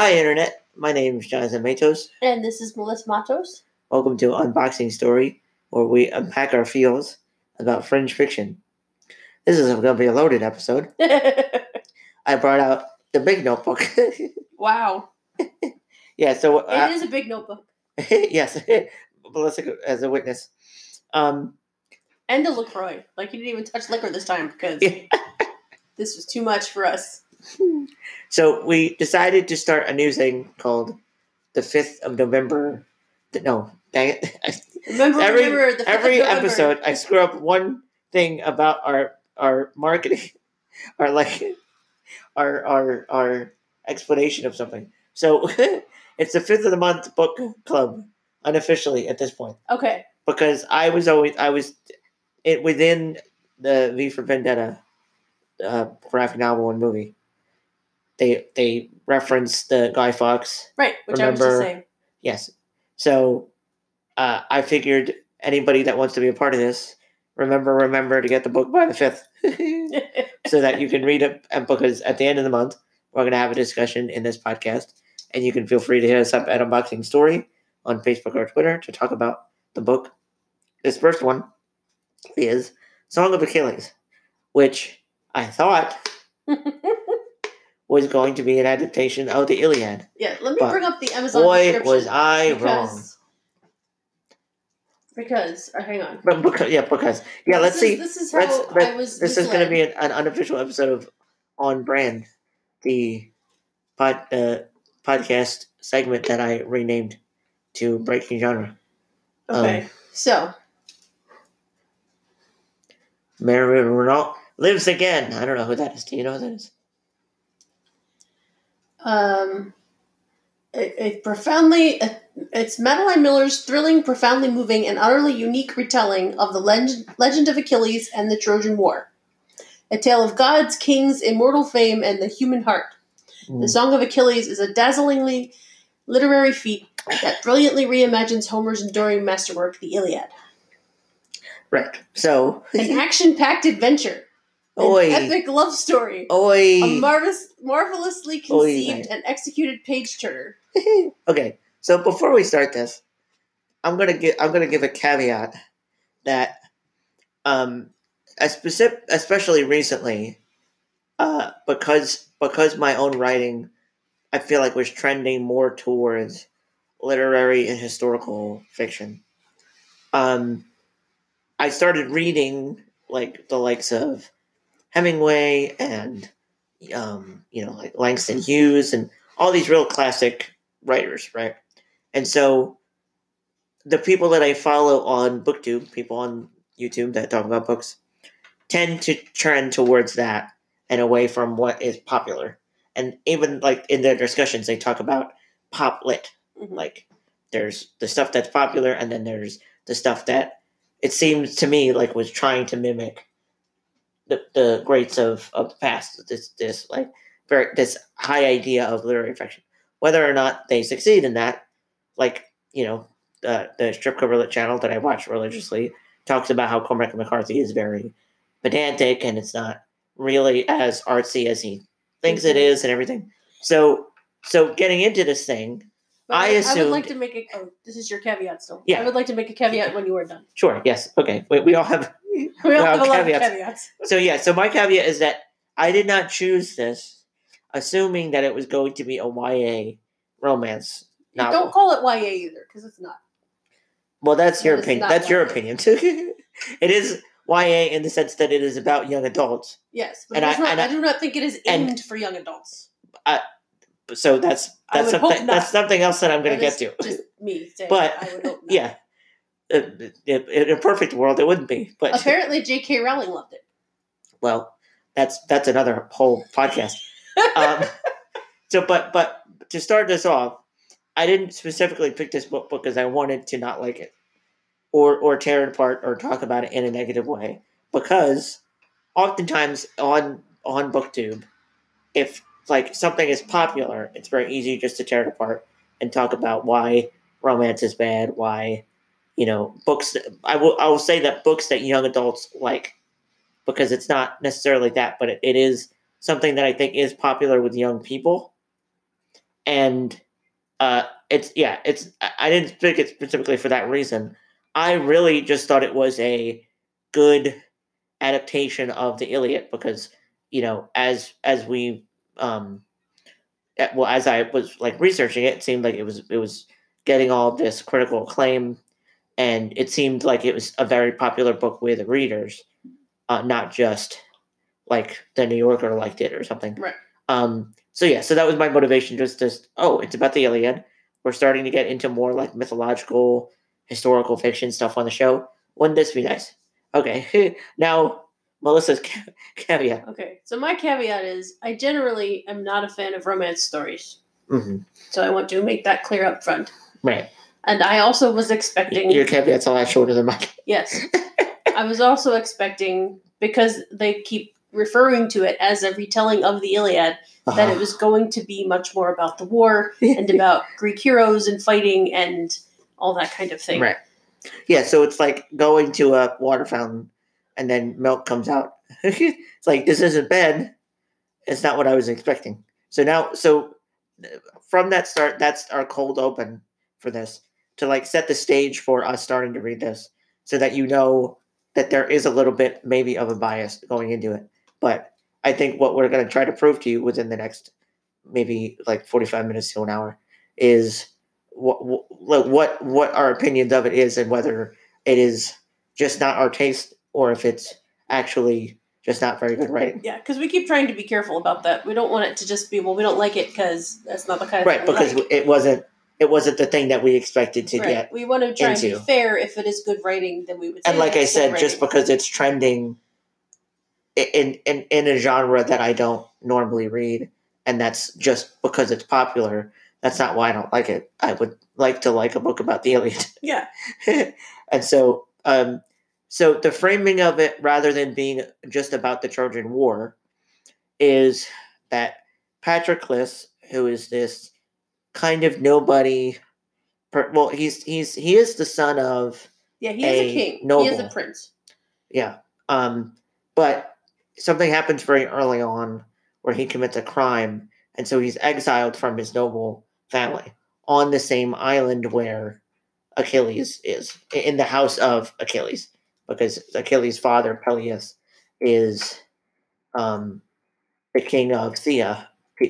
Hi, Internet. My name is Jonathan Matos. And this is Melissa Matos. Welcome to Unboxing Story, where we unpack our feels about fringe fiction. This is going to be a loaded episode. I brought out the big notebook. Wow. Yeah, so... it is a big notebook. Yes, Melissa as a witness. And a LaCroix. Like, you didn't even touch liquor this time because this was too much for us. So we decided to start a new thing called the 5th of November. No, dang it. Remember the 5th of every November. episode, I screw up one thing about our marketing, our explanation of something. So it's the 5th of the month book club unofficially at this point. Okay. Because I was within the V for Vendetta graphic novel and movie. They reference the Guy Fawkes. Right, which I was just saying. Yes. So I figured anybody that wants to be a part of this, remember to get the book by the 5th. So that you can read it. And because at the end of the month, we're going to have a discussion in this podcast. And you can feel free to hit us up at Unboxing Story on Facebook or Twitter to talk about the book. This first one is Song of Achilles, which I thought was going to be an adaptation of the Iliad. Yeah, let me bring up the Amazon description. Boy, was I wrong. Because, hang on. Because. Yeah, let's see. This is how I was This is going to be an unofficial episode of On Brand, the podcast segment that I renamed to Breaking Genre. Okay, so. Mary Renault lives again. I don't know who that is. Do you know who that is? It's Madeline Miller's thrilling, profoundly moving, and utterly unique retelling of the legend of Achilles and the Trojan War. A tale of gods, kings, immortal fame, and the human heart. The Song of Achilles is a dazzlingly literary feat that brilliantly reimagines Homer's enduring masterwork, the Iliad. Right. So an action-packed adventure. An epic love story. A marvelously conceived and executed page-turner. Okay, so before we start this, I'm gonna give a caveat that, especially recently, because my own writing, I feel like was trending more towards literary and historical fiction. I started reading like the likes of Hemingway and like Langston Hughes and all these real classic writers, right? And so the people that I follow on BookTube, people on YouTube that talk about books, tend to trend towards that and away from what is popular. And even like in their discussions, they talk about pop lit. Mm-hmm. Like there's the stuff that's popular, and then there's the stuff that it seems to me like was trying to mimic the greats of the past. This high idea of literary fiction. Whether or not they succeed in that, like, the Strip Cover Lit channel that I watch religiously talks about how Cormac McCarthy is very pedantic and it's not really as artsy as he thinks it is and everything. So getting into this thing, but I would like to make this is your caveat still. Yeah. I would like to make a caveat when you are done. Sure, yes. Okay. We all have we all have a lot of caveats. So my caveat is that I did not choose this assuming that it was going to be a YA romance novel. Don't call it YA either, because it's not. Well, that's your opinion. That's your opinion. It is YA in the sense that it is about young adults. Yes, but I do not think it is aimed for young adults. So that's something else that I'm going to get to. Just me saying, but I would hope not. Yeah, in a perfect world, it wouldn't be. But apparently, J.K. Rowling loved it. Well, that's another whole podcast. But to start this off, I didn't specifically pick this book because I wanted to not like it, or tear it apart or talk about it in a negative way. Because oftentimes on BookTube, if like something is popular, it's very easy just to tear it apart and talk about why romance is bad, why books. I will say that books that young adults like, because it's not necessarily that, but it is something that I think is popular with young people. and I didn't pick it specifically for that reason. I really just thought it was a good adaptation of the Iliad because as we as I was like researching it, it seemed like it was getting all this critical acclaim, and it seemed like it was a very popular book with the readers, not just like the New Yorker liked it or something. Right. So that was my motivation. Just it's about the Iliad. We're starting to get into more like mythological, historical fiction stuff on the show. Wouldn't this be nice? Okay, now Melissa's caveat. Okay, so my caveat is I generally am not a fan of romance stories. Mm-hmm. So I want to make that clear up front. Right. And I also was expecting... Your caveat's a lot shorter than mine. Yes. I was also expecting, because they keep referring to it as a retelling of the Iliad, that it was going to be much more about the war and about Greek heroes and fighting and all that kind of thing. Right. Yeah, so it's like going to a water fountain and then milk comes out. It's like, this isn't bad. It's not what I was expecting. So from that start, that's our cold open for this, to like set the stage for us starting to read this, so that you know that there is a little bit maybe of a bias going into it. But I think what we're going to try to prove to you within the next maybe like 45 minutes to an hour is what our opinions of it is, and whether it is just not our taste or if it's actually just not very good writing. Yeah, because we keep trying to be careful about that. We don't want it to just be, well, we don't like it because that's not the kind of right, thing we because like. it wasn't the thing that we expected to get. We want to try into. and be fair. If it is good writing, then we would say. And like I said, good just writing. because it's trending in a genre that I don't normally read, and that's just because it's popular, that's not why I don't like it. I would like to like a book about the Iliad. Yeah. And so the framing of it, rather than being just about the Trojan War, is that Patroclus, who is this kind of nobody, he is the son of he is a king. Noble. He is a prince. Yeah. But something happens very early on where he commits a crime, and so he's exiled from his noble family on the same island where Achilles is, in the house of Achilles, because Achilles' father, Peleus, is the king of Phthia,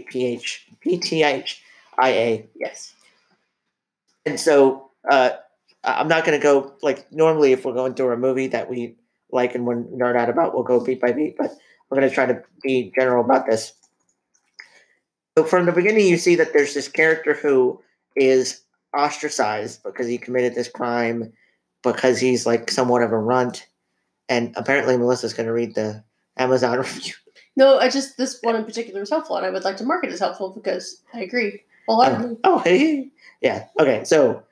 Phthia. Yes. And so I'm not going to go, like, normally if we're going through a movie that we like and we're nerd out about, we'll go beat by beat, but we're going to try to be general about this. So from the beginning, you see that there's this character who is ostracized because he committed this crime, because he's like somewhat of a runt, and apparently Melissa's going to read the Amazon review. No, this one in particular is helpful, and I would like to mark it as helpful because I agree wholeheartedly. Yeah. Okay. So,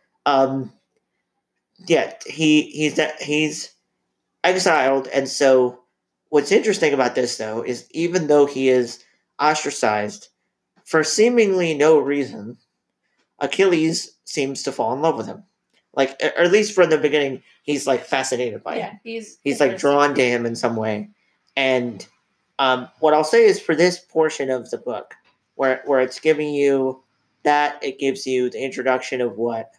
he's exiled, and so what's interesting about this, though, is even though he is ostracized for seemingly no reason, Achilles seems to fall in love with him. Like, or at least from the beginning, he's like fascinated by him. He's like drawn to him in some way. And what I'll say is, for this portion of the book, where it's giving you that, it gives you the introduction of what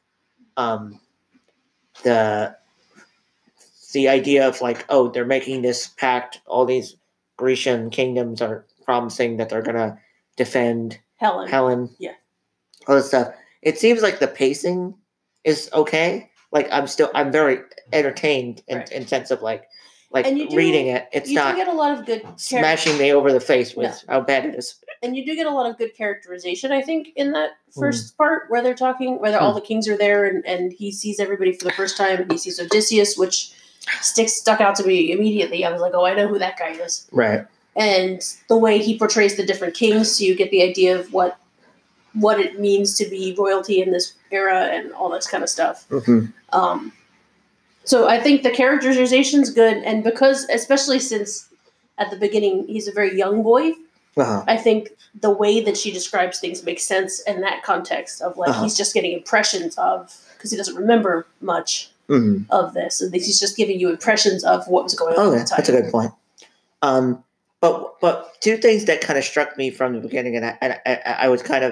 the idea of, like, oh, they're making this pact. All these Grecian kingdoms are promising that they're gonna defend Helen. Yeah. All this stuff. It seems like the pacing is okay. Like, I'm very entertained in sense of like reading it. It's not get a lot of good smashing me over the face with how bad it is. And you do get a lot of good characterization, I think, in that first part where they're talking, where all the kings are there, and he sees everybody for the first time, and he sees Odysseus, which stuck out to me immediately. I was like, oh, I know who that guy is. Right. And the way he portrays the different kings, so you get the idea of what it means to be royalty in this era and all this kind of stuff. Mm-hmm. So I think the characterization's good, and because, especially since at the beginning he's a very young boy, I think the way that she describes things makes sense in that context of, like, he's just getting impressions of, because he doesn't remember much of this, and he's just giving you impressions of what was going on at the time. That's a good point. But two things that kind of struck me from the beginning, and I was kind of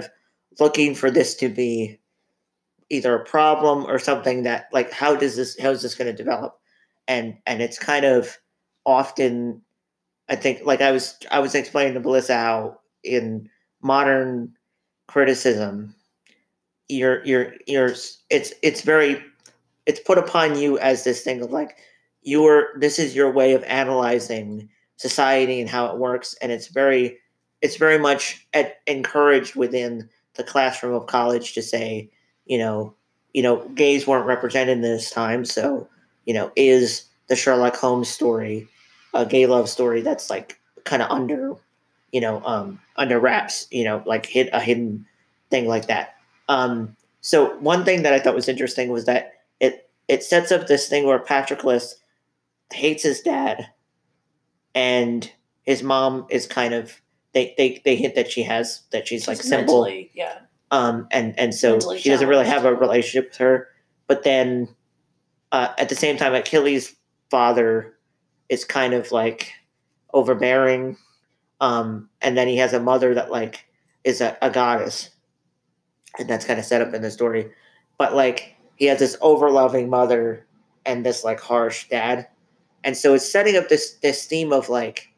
looking for this to be either a problem or something that like how is this going to develop, and it's kind of often I think like I was explaining to Melissa how in modern criticism you're it's very it's put upon you as this thing of like this is your way of analyzing society and how it works, and it's very much encouraged within the classroom of college to say you know gays weren't represented in this time, so is the Sherlock Holmes story a gay love story that's like kind of under wraps, like hit a hidden thing like that. So one thing that I thought was interesting was that it sets up this thing where Patroclus hates his dad, and his mom is kind of they hint that she's like simple, mentally, yeah. And so Mentally she doesn't really challenged. have a relationship with her. But then at the same time, Achilles' father is kind of like overbearing, and then he has a mother that like is a goddess, and that's kind of set up in the story. But like he has this overloving mother and this like harsh dad, and so it's setting up this theme of like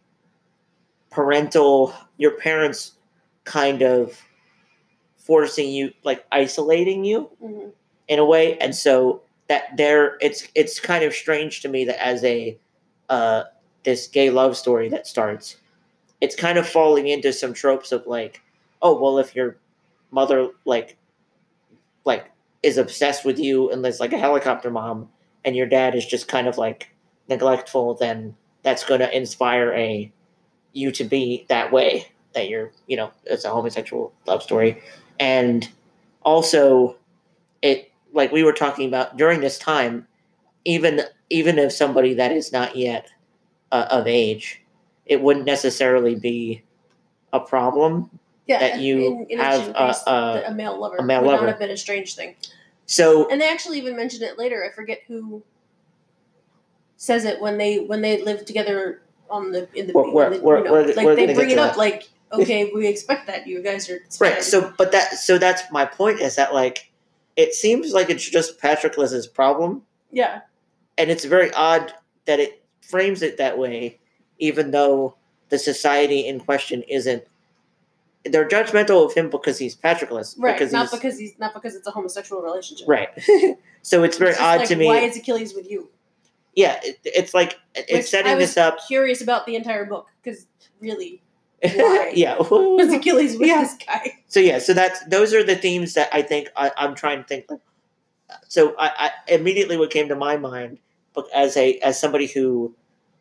your parents kind of forcing you, like isolating you Mm-hmm. in a way, and so that it's kind of strange to me that as a this gay love story that starts, it's kind of falling into some tropes of like, oh well, if your mother like is obsessed with you and is like a helicopter mom, and your dad is just kind of like neglectful, then that's going to inspire you to be that way, that you're it's a homosexual love story. And also it, like we were talking about during this time, even if somebody that is not yet of age, it wouldn't necessarily be a problem Yeah, that you in have ancient Greece, a male lover a male would lover. not have been a strange thing. So And they actually even mention it later. I forget who says it when they live together they bring it up like, okay, we expect that you guys are right. So that's my point, is that like it seems like it's just Patroclus's problem. Yeah. And it's very odd that it frames it that way, even though the society in question isn't. They're judgmental of him because he's Patroclus, right? Because not because it's a homosexual relationship, right? So it's very odd like, to me. Why is Achilles with you? Yeah, it's like it's setting this up. Curious about the entire book because really, why? Yeah, was Achilles with this guy? So those are the themes that I think I'm trying to think. So I immediately what came to my mind, as somebody who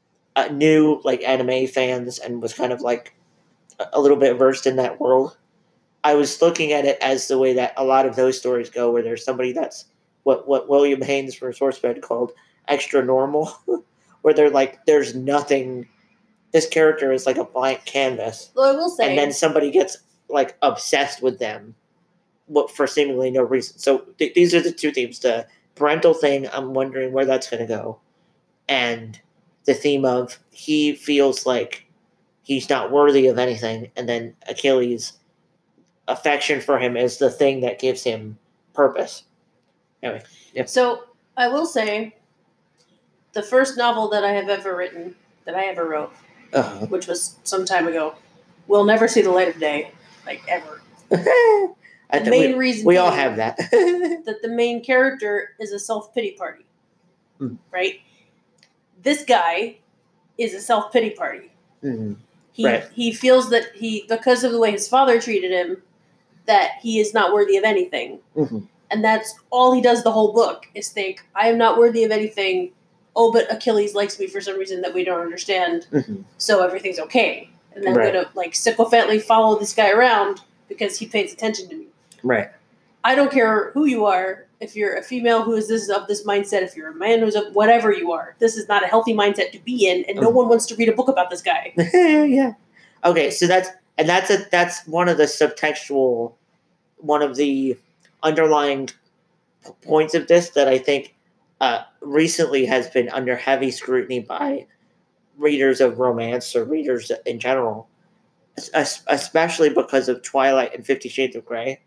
knew like anime fans and was kind of like a little bit versed in that world, I was looking at it as the way that a lot of those stories go, where there's somebody that's what William Haynes from Sourcebed called extra normal, where they're like, there's nothing. This character is like a blank canvas. Well, I will say, and then somebody gets like obsessed with them, for seemingly no reason. So these are the two themes: the parental thing. I'm wondering where that's going to go, and the theme of he feels like he's not worthy of anything, and then Achilles' affection for him is the thing that gives him purpose. Anyway, yep. So I will say, the first novel that I have ever written, that I ever wrote, which was some time ago, will never see the light of day, like ever. The main reason we all have that. that the main character is a self-pity party, right? This guy is a self-pity party. Mm-hmm. He feels that because of the way his father treated him, that he is not worthy of anything. Mm-hmm. And that's all he does the whole book, is think, I am not worthy of anything. Oh, but Achilles likes me for some reason that we don't understand. Mm-hmm. So everything's okay. And I'm going to like sycophantly follow this guy around because he pays attention to me. Right. I don't care who you are. If you're a female who is of this mindset, if you're a man who's of whatever you are, this is not a healthy mindset to be in, and no one wants to read a book about this guy. Yeah. Okay, so that's one of the subtextual, one of the underlying points of this that I think recently has been under heavy scrutiny by readers of romance or readers in general, especially because of Twilight and 50 Shades of Grey.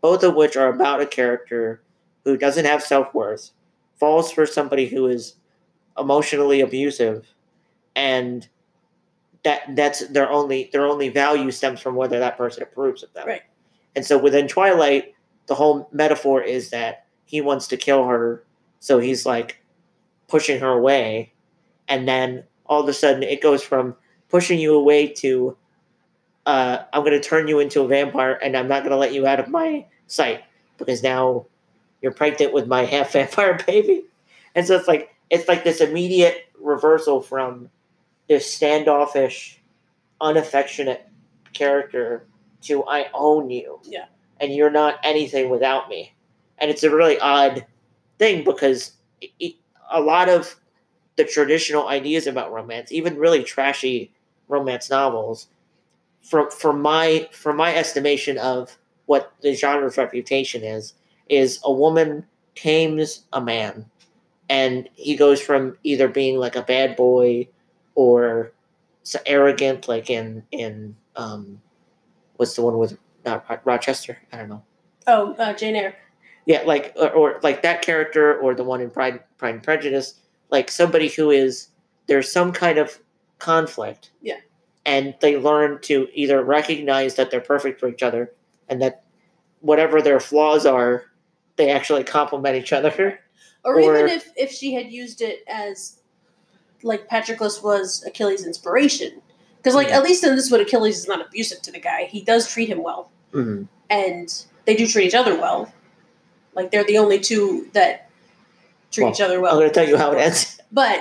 both of which are about a character who doesn't have self-worth, falls for somebody who is emotionally abusive, and that's their only value stems from whether that person approves of them. Right. And so within Twilight, the whole metaphor is that he wants to kill her, so he's like pushing her away, and then all of a sudden it goes from pushing you away to I'm going to turn you into a vampire, and I'm not going to let you out of my sight because now you're pregnant with my half vampire baby. And so it's like this immediate reversal from this standoffish, unaffectionate character to I own you. Yeah. And you're not anything without me. And it's a really odd thing because a lot of the traditional ideas about romance, even really trashy romance novels, for my estimation of what the genre's reputation is a woman tames a man, and he goes from either being like a bad boy or so arrogant, like in what's the one with not Rochester? I don't know. Oh, Jane Eyre. Yeah, like or like that character, or the one in Pride and Prejudice, like somebody who is there's some kind of conflict. Yeah. And they learn to either recognize that they're perfect for each other, and that whatever their flaws are, they actually complement each other. Or even if she had used it as like Patroclus was Achilles' inspiration, because like at least in this one, Achilles is not abusive to the guy. He does treat him well, and they do treat each other well. Like they're the only two that treat each other well. I'm going to tell you how it ends. But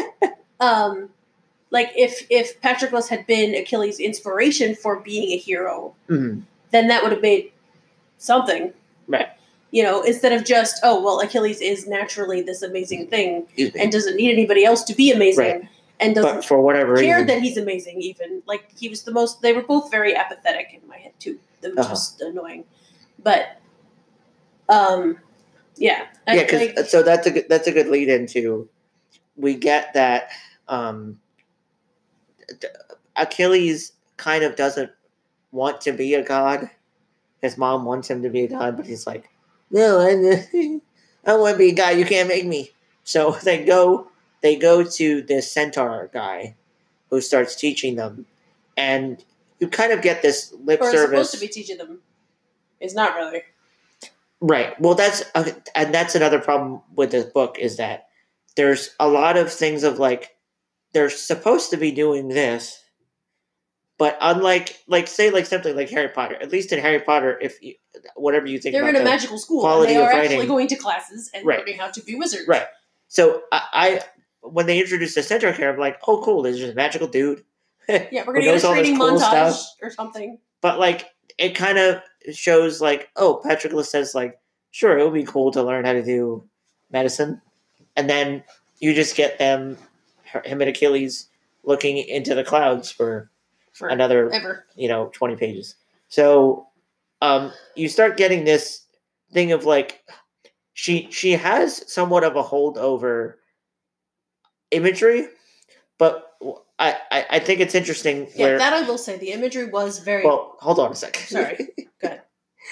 like if Patroclus had been Achilles' inspiration for being a hero, then that would have made something. Right. You know, instead of just, oh, well, Achilles is naturally this amazing thing and doesn't need anybody else to be amazing. Right. And doesn't but for whatever care reason, that he's amazing even. Like, he was the most, they were both very apathetic in my head, too. They were just annoying. But, yeah. Yeah, so that's a good lead into, we get that Achilles kind of doesn't want to be a god. His mom wants him to be a god, but he's like, no, I want to be a god. You can't make me. So they go to this centaur guy who starts teaching them, and you kind of get this lip service. Supposed to be teaching them. It's not really. Right. Well, that's another problem with this book is that there's a lot of things of like they're supposed to be doing this, but unlike something like Harry Potter, at least in Harry Potter, whatever you think, they're about in a magical school and they are actually going to classes and learning how to be wizards. Right. So I when they introduced the centaur character, I'm like, oh, cool, there's just a magical dude. Yeah, we're going to get a training montage or something. But like, it kind of shows like, oh, Patroclus says like, sure, it would be cool to learn how to do medicine, and then you just get him and Achilles looking into the clouds for another 20 pages. So you start getting this thing of like she has somewhat of a holdover imagery, but I think it's interesting. Yeah, that I will say the imagery was very well. Hold on a second. Sorry, go ahead.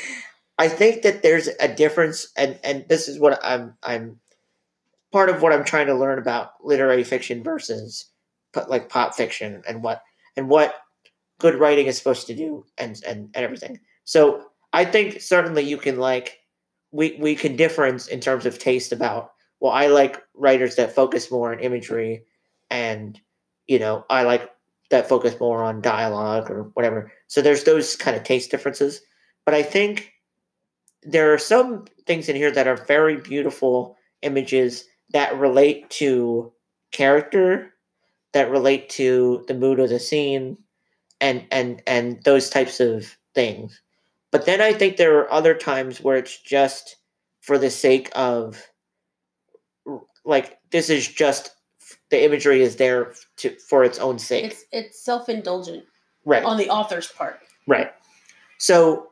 I think that there's a difference, and this is what I'm part of what I'm trying to learn about literary fiction versus like pop fiction and what good writing is supposed to do and everything. So I think certainly you can like we can difference in terms of taste about, well, I like writers that focus more on imagery, and I like that focus more on dialogue or whatever. So there's those kind of taste differences. But I think there are some things in here that are very beautiful images that relate to character, that relate to the mood of the scene, and those types of things. But then I think there are other times where it's just for the sake of, like, this is just, the imagery is there for its own sake. It's self-indulgent. Right. On the author's part. Right. So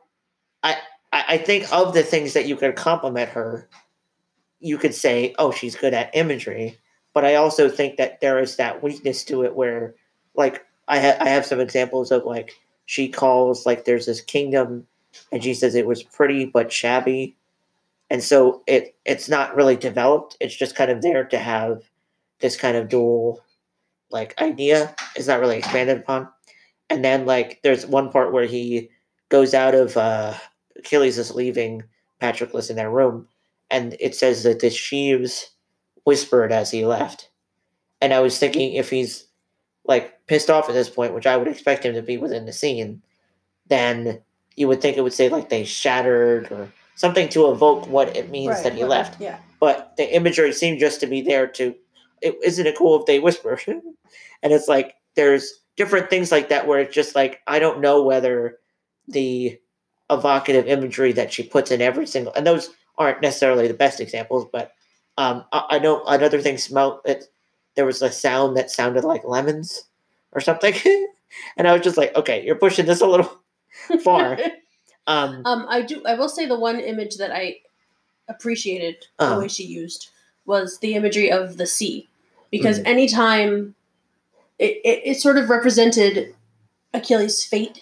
I think of the things that you could compliment her, you could say, oh, she's good at imagery. But I also think that there is that weakness to it where, like, I have some examples of, like, she calls, like, there's this kingdom and she says it was pretty but shabby, and so it's not really developed. It's just kind of there to have this kind of dual like idea. It's not really expanded upon. And then like there's one part where he goes out of Achilles is leaving Patroclus in their room, and it says that the sheaves whispered as he left. And I was thinking if he's like pissed off at this point, which I would expect him to be within the scene, then you would think it would say like they shattered or something to evoke what it means that he left. Yeah. But the imagery seemed just to be there to. Isn't it cool if they whisper? And it's like there's different things like that where it's just like I don't know whether the evocative imagery that she puts in every single, and those aren't necessarily the best examples, but I know another thing smelled it. There was a sound that sounded like lemons or something, and I was just like, okay, you're pushing this a little far. I will say the one image that I appreciated the way she used was the imagery of the sea, because anytime it sort of represented Achilles' fate.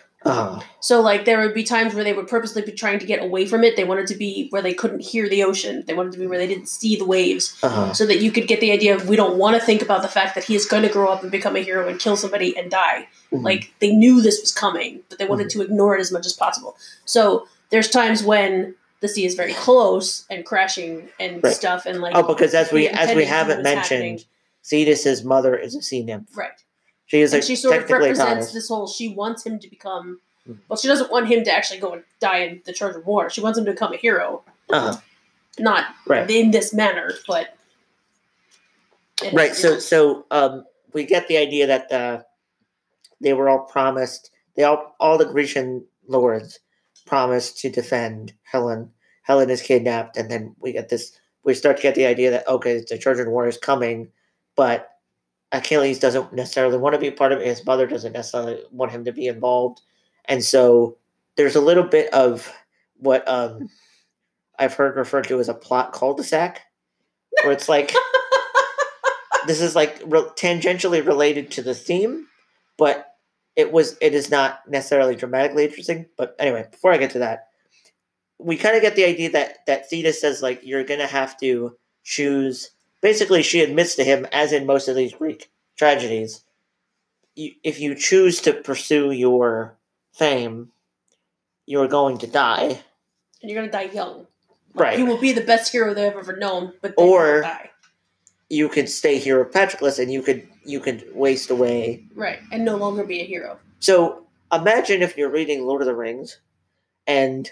So like there would be times where they would purposely be trying to get away from it. They wanted to be where they couldn't hear the ocean. They wanted to be where they didn't see the waves, so that you could get the idea of we don't want to think about the fact that he is going to grow up and become a hero and kill somebody and die. Like they knew this was coming, but they wanted to ignore it as much as possible. So there's times when the sea is very close and crashing and stuff, and like because as we haven't mentioned, Thetis' mother is a sea nymph, right? She is. And she sort of represents this whole. She wants him to become. Well, she doesn't want him to actually go and die in the Trojan War. She wants him to become a hero, not in this manner, but right. So we get the idea that they were all promised. All the Grecian lords promised to defend Helen. Helen is kidnapped, and then we get this. We start to get the idea that okay, the Trojan War is coming, but Achilles doesn't necessarily want to be a part of it. His mother doesn't necessarily want him to be involved, and so there's a little bit of what I've heard referred to as a plot cul-de-sac, where it's like this is like tangentially related to the theme, but it is not necessarily dramatically interesting. But anyway, before I get to that, we kind of get the idea that Thetis says like you're gonna have to choose. Basically, she admits to him, as in most of these Greek tragedies, if you choose to pursue your fame, you're going to die. And you're going to die young. Right. You will be the best hero they've ever known, but then you'll die. You could stay hero Patroclus, and you could waste away. Right, and no longer be a hero. So imagine if you're reading Lord of the Rings, and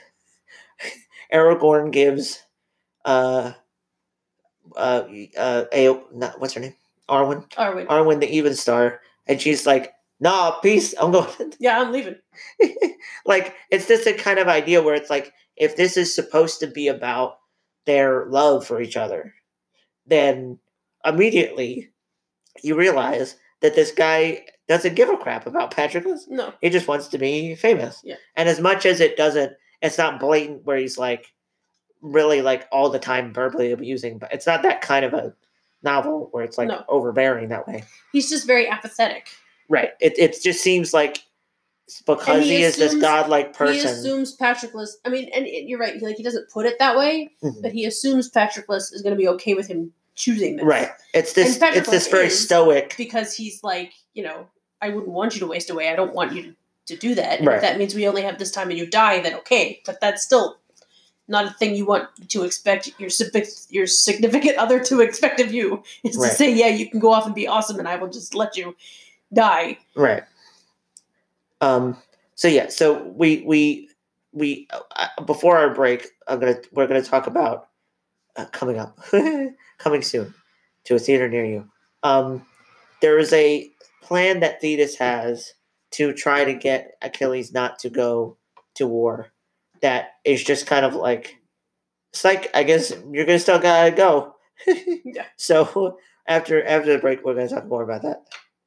Aragorn gives what's her name? Arwen the Even Star, and she's like, "Nah, peace. I'm going." Yeah, I'm leaving. Like it's just a kind of idea where it's like, if this is supposed to be about their love for each other, then immediately you realize that this guy doesn't give a crap about Patroclus. No, he just wants to be famous. Yeah, and as much as it's not blatant where he's like. Really like all the time verbally abusing, but it's not that kind of a novel where it's like overbearing that way. He's just very apathetic. Right. It just seems like because he is this godlike person. He assumes Patroclus. I mean, and you're right. He doesn't put it that way, but he assumes Patroclus is going to be okay with him choosing this. Right. It's this very stoic because he's like, I wouldn't want you to waste away. I don't want you to do that. And if that means we only have this time and you die, then okay. But that's still not a thing you want to expect your significant other to expect of you is to say, yeah, you can go off and be awesome and I will just let you die. Right. So we before our break, we're gonna talk about coming soon to a theater near you. There is a plan that Thetis has to try to get Achilles not to go to war. That is just kind of like, it's like, I guess you're gonna still gotta go. Yeah. So after the break, we're gonna talk more about that.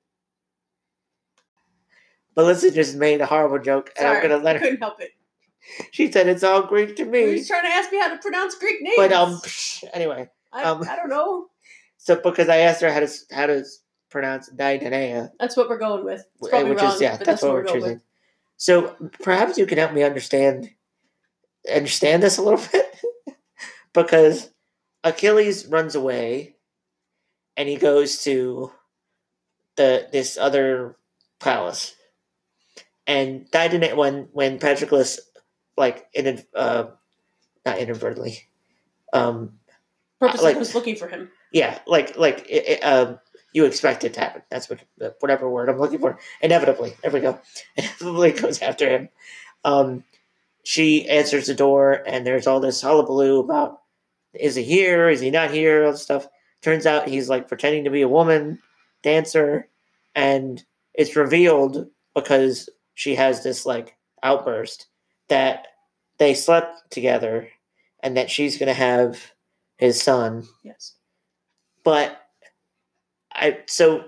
Melissa just made a horrible joke, and I'm gonna let her. Couldn't help it. She said it's all Greek to me. He's trying to ask me how to pronounce Greek names. But anyway, I don't know. So because I asked her how to pronounce Daidaneia. That's what we're going with. It's probably wrong, but that's what we're choosing. With. So perhaps you can help me understand this a little bit, because Achilles runs away, and he goes to this other palace, and died in it when Patroclus, like not inadvertently, Purposely like was looking for him. yeah, you expect it to happen. That's whatever word I'm looking for. Inevitably, there we go. Inevitably goes after him. She answers the door, and there's all this hullabaloo about, is he here? Is he not here? All this stuff. Turns out he's like pretending to be a woman dancer, and it's revealed because she has this like outburst that they slept together, and that she's gonna have his son. Yes. But so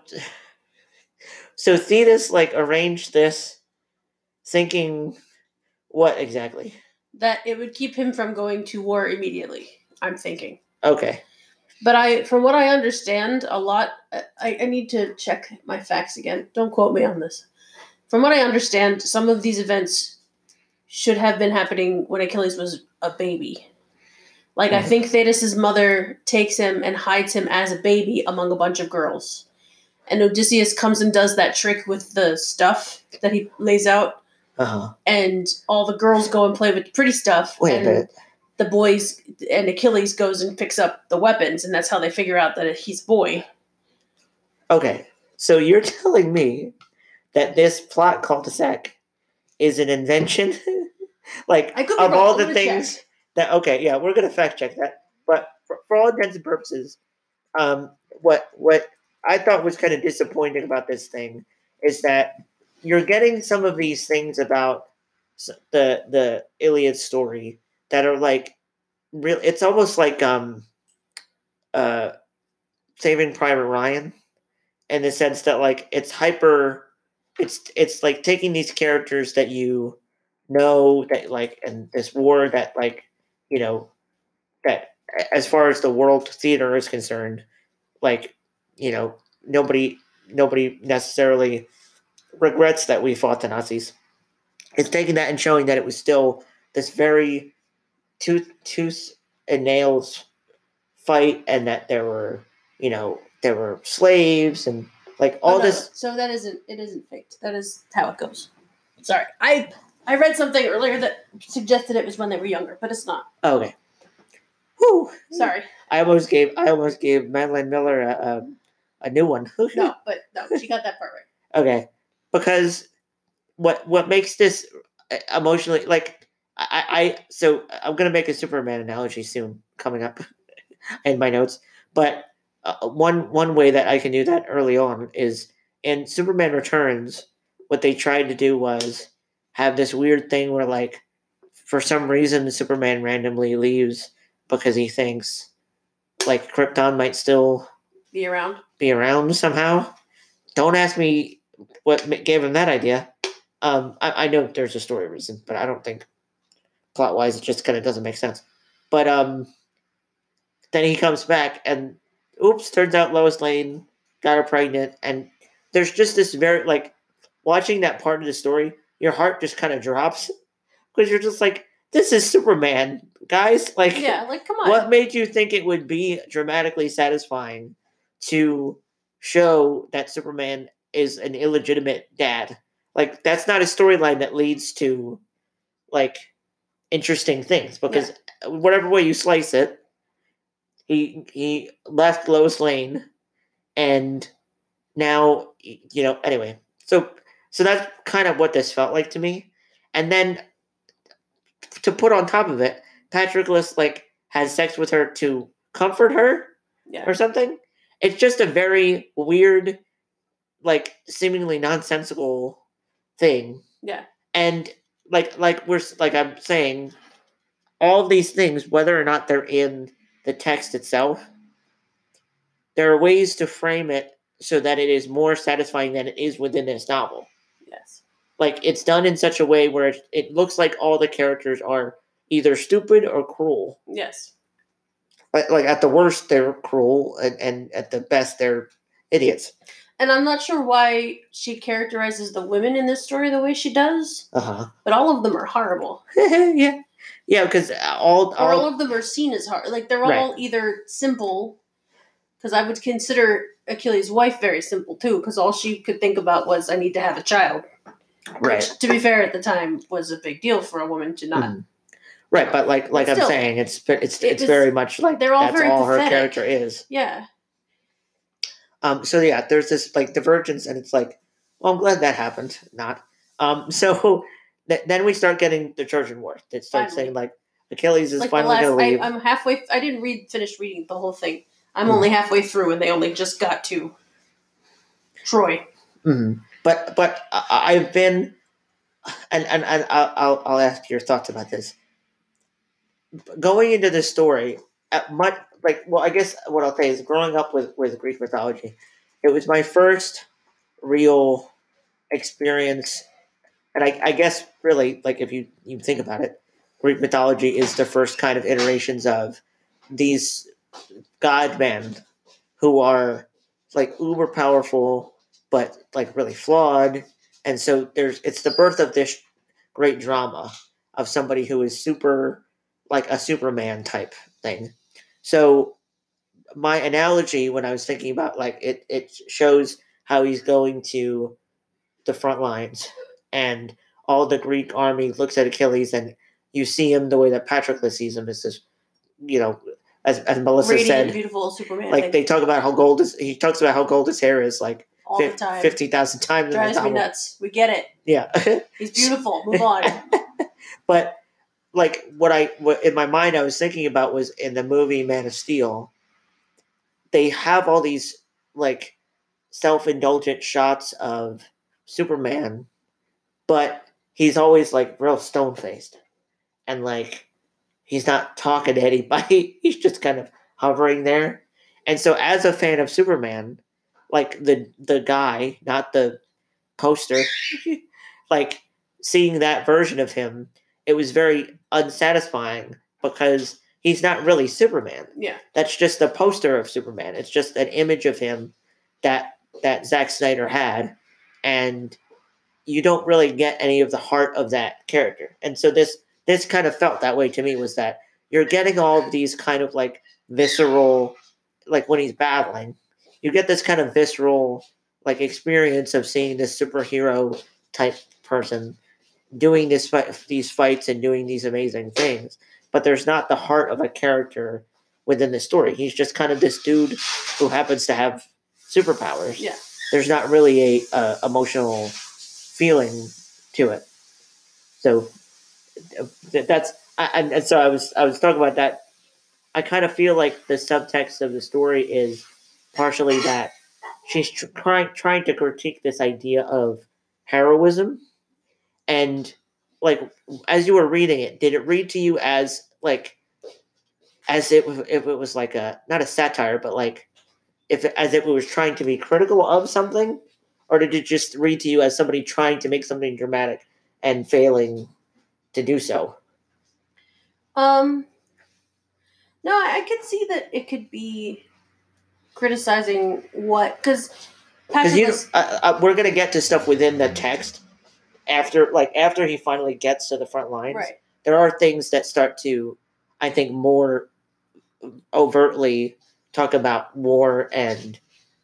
Thetis like arranged this, thinking what exactly? That it would keep him from going to war immediately, I'm thinking. Okay. But from what I understand, a lot. I need to check my facts again. Don't quote me on this. From what I understand, some of these events should have been happening when Achilles was a baby. Like, I think Thetis' mother takes him and hides him as a baby among a bunch of girls. And Odysseus comes and does that trick with the stuff that he lays out. Uh-huh. And all the girls go and play with pretty stuff. Wait a minute. The boys and Achilles goes and picks up the weapons, and that's how they figure out that he's boy. Okay, so you're telling me that this plot cul-de-sac is an invention? Like, I could be of wrong. all I'm the gonna things check. that, okay, yeah, we're gonna fact check that. But for all intents and purposes, what I thought was kind of disappointing about this thing is that you're getting some of these things about the Iliad story that are like real. It's almost like Saving Private Ryan, in the sense that like it's hyper. It's like taking these characters that you know that like in this war that like that as far as the world theater is concerned, like nobody necessarily regrets that we fought the Nazis. It's taking that and showing that it was still this very tooth and nails fight, and that there were slaves and like all this. So it isn't faked. That is how it goes. Sorry, I read something earlier that suggested it was when they were younger, but it's not. Oh, okay. Whew. Sorry. I almost gave Madeline Miller a new one. No, she got that part right. Okay, because what makes this emotionally like so I'm gonna make a Superman analogy soon coming up in my notes, but one way that I can do that early on is in Superman Returns. What they tried to do was have this weird thing where like for some reason Superman randomly leaves because he thinks like Krypton might still be around somehow. Don't ask me what gave him that idea. I know there's a story reason, but I don't think plot-wise it just kind of doesn't make sense. But then he comes back and oops, turns out Lois Lane got her pregnant, and there's just this very like watching that part of the story, your heart just kind of drops because you're just like, this is Superman, guys. Like, yeah, like come on. What made you think it would be dramatically satisfying to show that Superman is an illegitimate dad? Like, that's not a storyline that leads to like interesting things, because whatever way you slice it, he left Lois Lane, and now anyway. So that's kind of what this felt like to me, and then to put on top of it, Patroclus like has sex with her to comfort her, or something. It's just a very weird, like seemingly nonsensical thing. Yeah. And like I'm saying, all of these things, whether or not they're in the text itself, there are ways to frame it so that it is more satisfying than it is within this novel. Yes. Like, it's done in such a way where it looks like all the characters are either stupid or cruel. Yes. Like at the worst, they're cruel, and at the best, they're idiots. And I'm not sure why she characterizes the women in this story the way she does, Uh but all of them are horrible. huh. Yeah, because Or all of them are seen as hard. Like, they're Right. all either simple, because I would consider Achilles' wife very simple, too, because all she could think about was, I need to have a child. right. Which, to be fair, at the time, was a big deal for a woman to not. Mhm. Right, but like But I'm still, saying, it's was- very much like they're all that's very all her pathetic. character is. Yeah. So yeah, there's this like divergence, and it's like, well, I'm glad that happened. Not. So then we start getting the Trojan War. It starts Finally. saying like Achilles is Like, finally going to leave. I'm halfway... I didn't finish reading the whole thing. I'm only halfway through, and they only just got to Troy. Mm-hmm. But I've been, and I'll ask your thoughts about this. Going into this story, I guess what I'll say is growing up with Greek mythology, it was my first real experience, and I guess really like if you think about it, Greek mythology is the first kind of iterations of these god men who are like uber powerful but like really flawed, and so it's the birth of this great drama of somebody who is super like a Superman type thing. So my analogy when I was thinking about like it shows how he's going to the front lines and all the Greek army looks at Achilles and you see him the way that Patroclus sees him as this, as Melissa Radiant, said, beautiful Superman. like they talk about how he talks about how gold his hair is like all the time. 50,000 times. Drives me nuts. We get it. Yeah. He's beautiful. Move on. But like what in my mind I was thinking about was in the movie Man of Steel, they have all these like self-indulgent shots of Superman, but he's always like real stone-faced and like he's not talking to anybody. He's just kind of hovering there. And so as a fan of Superman, like the guy, not the poster, like seeing that version of him, it was very unsatisfying because he's not really Superman. Yeah. That's just the poster of Superman. It's just an image of him that Zack Snyder had, and you don't really get any of the heart of that character. And so this kind of felt that way to me, was that you're getting all of these kind of like visceral, like when he's battling, you get this kind of visceral like experience of seeing this superhero type person doing these fights and doing these amazing things, but there's not the heart of a character within the story. He's just kind of this dude who happens to have superpowers. Yeah. There's not really a emotional feeling to it. So and so I was talking about that. I kind of feel like the subtext of the story is partially that she's trying to critique this idea of heroism. And like as you were reading it, did it read to you as like if it was like a not a satire, but like as if it was trying to be critical of something, or did it just read to you as somebody trying to make something dramatic and failing to do so? No, I could see that it could be criticizing what, because we're gonna get to stuff within the text after he finally gets to the front lines. Right. There are things that start to, I think, more overtly talk about war and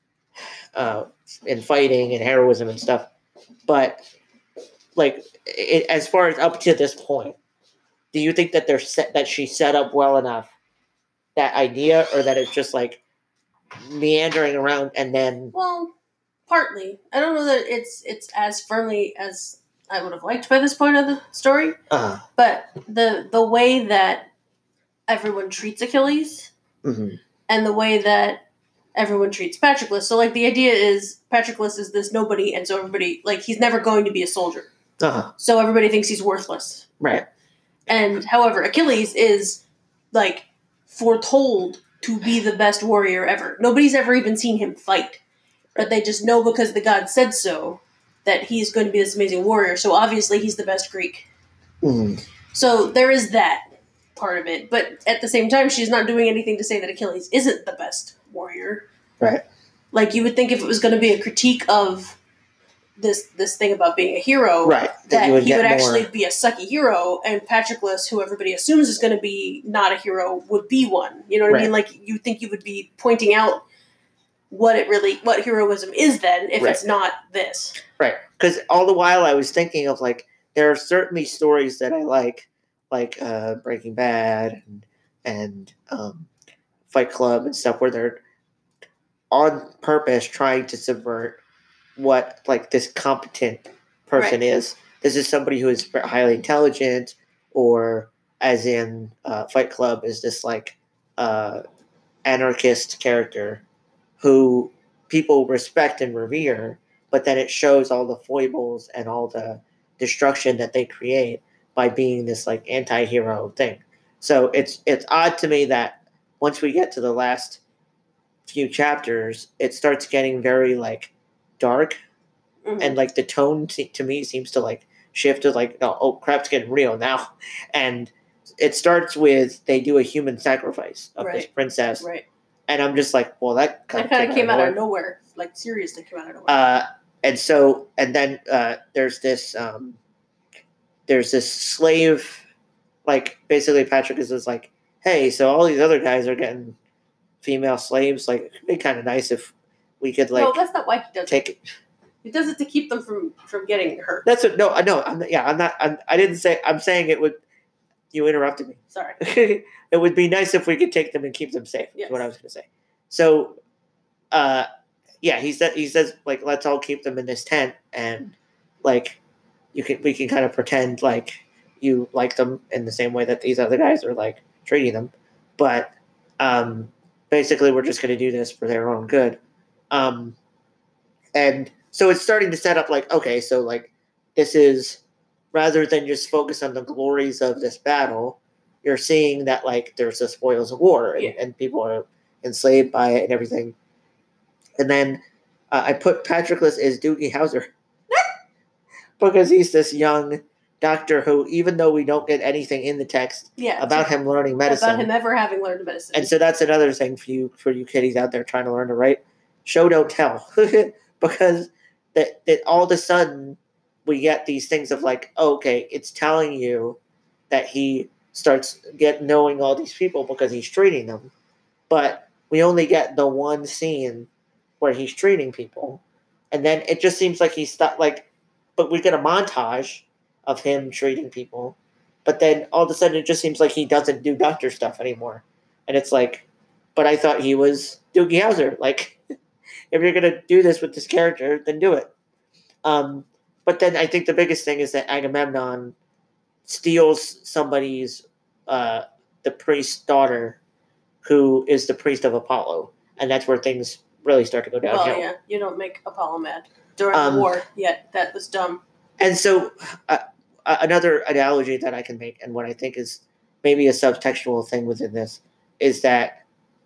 fighting and heroism and stuff. But like as far as up to this point, do you think that that she set up well enough that idea, or that it's just like meandering around and then? Well, partly. I don't know that it's as firmly as I would have liked by this point of the story. But the way that everyone treats Achilles, mm-hmm. and the way that everyone treats Patroclus. So like the idea is Patroclus is this nobody, and so everybody, like, he's never going to be a soldier. So everybody thinks he's worthless. Right. And however, Achilles is like foretold to be the best warrior ever. Nobody's ever even seen him fight, but they just know because the god said so that he's going to be this amazing warrior. So obviously he's the best Greek. Mm. So there is that part of it. But at the same time, she's not doing anything to say that Achilles isn't the best warrior. Right. Like, you would think if it was going to be a critique of this thing about being a hero, Right. that you would he get would actually more. be a sucky hero, and Patroclus, who everybody assumes is going to be not a hero, would be one. You know what I mean? Right. Like, you think you would be pointing out what heroism is then, if Right. it's not this. Right. Because all the while I was thinking of, like, there are certainly stories that I like Breaking Bad and Fight Club and stuff, where they're on purpose trying to subvert what, like, this competent person Right. is. This is somebody who is highly intelligent, or as in Fight Club is this, like, anarchist character who people respect and revere, but then it shows all the foibles and all the destruction that they create by being this, like, anti-hero thing. So it's odd to me that once we get to the last few chapters, it starts getting very, like, dark, Mhm. and, like, the tone to me seems to, like, shift to, like, oh crap's getting real now. And it starts with they do a human sacrifice of this Right. princess, Right. and I'm just like, well, that That kind of came out of nowhere. Like, seriously came out of nowhere. And then there's this slave, like, basically Patrick is just like, hey, so all these other guys are getting female slaves, like, it'd be kind of nice if we could, like, no, that's not why he does take it. He does it to keep them from getting hurt. That's what. No, I know. I didn't say. I'm saying it would. You interrupted me. Sorry. It would be nice if we could take them and keep them safe. Yes. Is what I was going to say. So, yeah, he says, like, let's all keep them in this tent, and, like, we can kind of pretend like you like them in the same way that these other guys are, like, treating them, but basically we're just going to do this for their own good, and so it's starting to set up, like, okay, so, like, this is, rather than just focus on the glories of this battle, you're seeing that, like, there's the spoils of war, and people are enslaved by it and everything. And then I put Patroclus as Doogie Howser because he's this young doctor who, even though we don't get anything in the text about him learning medicine, about him ever having learned medicine, and so that's another thing for you kiddies out there trying to learn to write: show don't tell, because that all of a sudden we get these things of, like, oh, okay, it's telling you that he starts knowing all these people because he's treating them, but we only get the one scene where he's treating people, and then it just seems like he's like, but we get a montage of him treating people, but then all of a sudden it just seems like he doesn't do doctor stuff anymore, and it's like, but I thought he was Doogie Howser. Like, if you're gonna do this with this character, then do it. But then I think the biggest thing is that Agamemnon steals somebody's, the priest's daughter, who is the priest of Apollo, and that's where things really start to go downhill. Well, yeah, you don't make Apollo mad during the war yet. That was dumb. And so, another analogy that I can make, and what I think is maybe a subtextual thing within this, is that,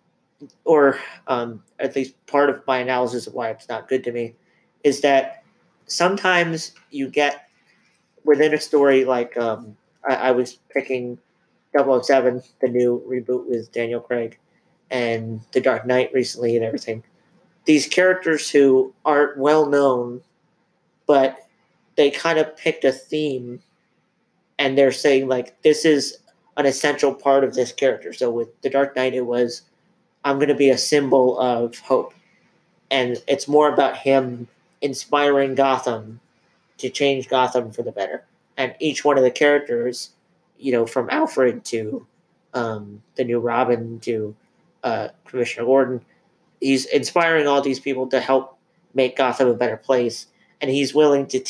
or at least part of my analysis of why it's not good to me, is that sometimes you get within a story, like, I was picking 007, the new reboot with Daniel Craig, and The Dark Knight recently and everything. These characters who aren't well known, but they kind of picked a theme, and they're saying, like, this is an essential part of this character. So with The Dark Knight, it was, I'm going to be a symbol of hope. And it's more about him inspiring Gotham to change Gotham for the better. And each one of the characters, from Alfred to the new Robin to Commissioner Gordon, he's inspiring all these people to help make Gotham a better place. And he's willing to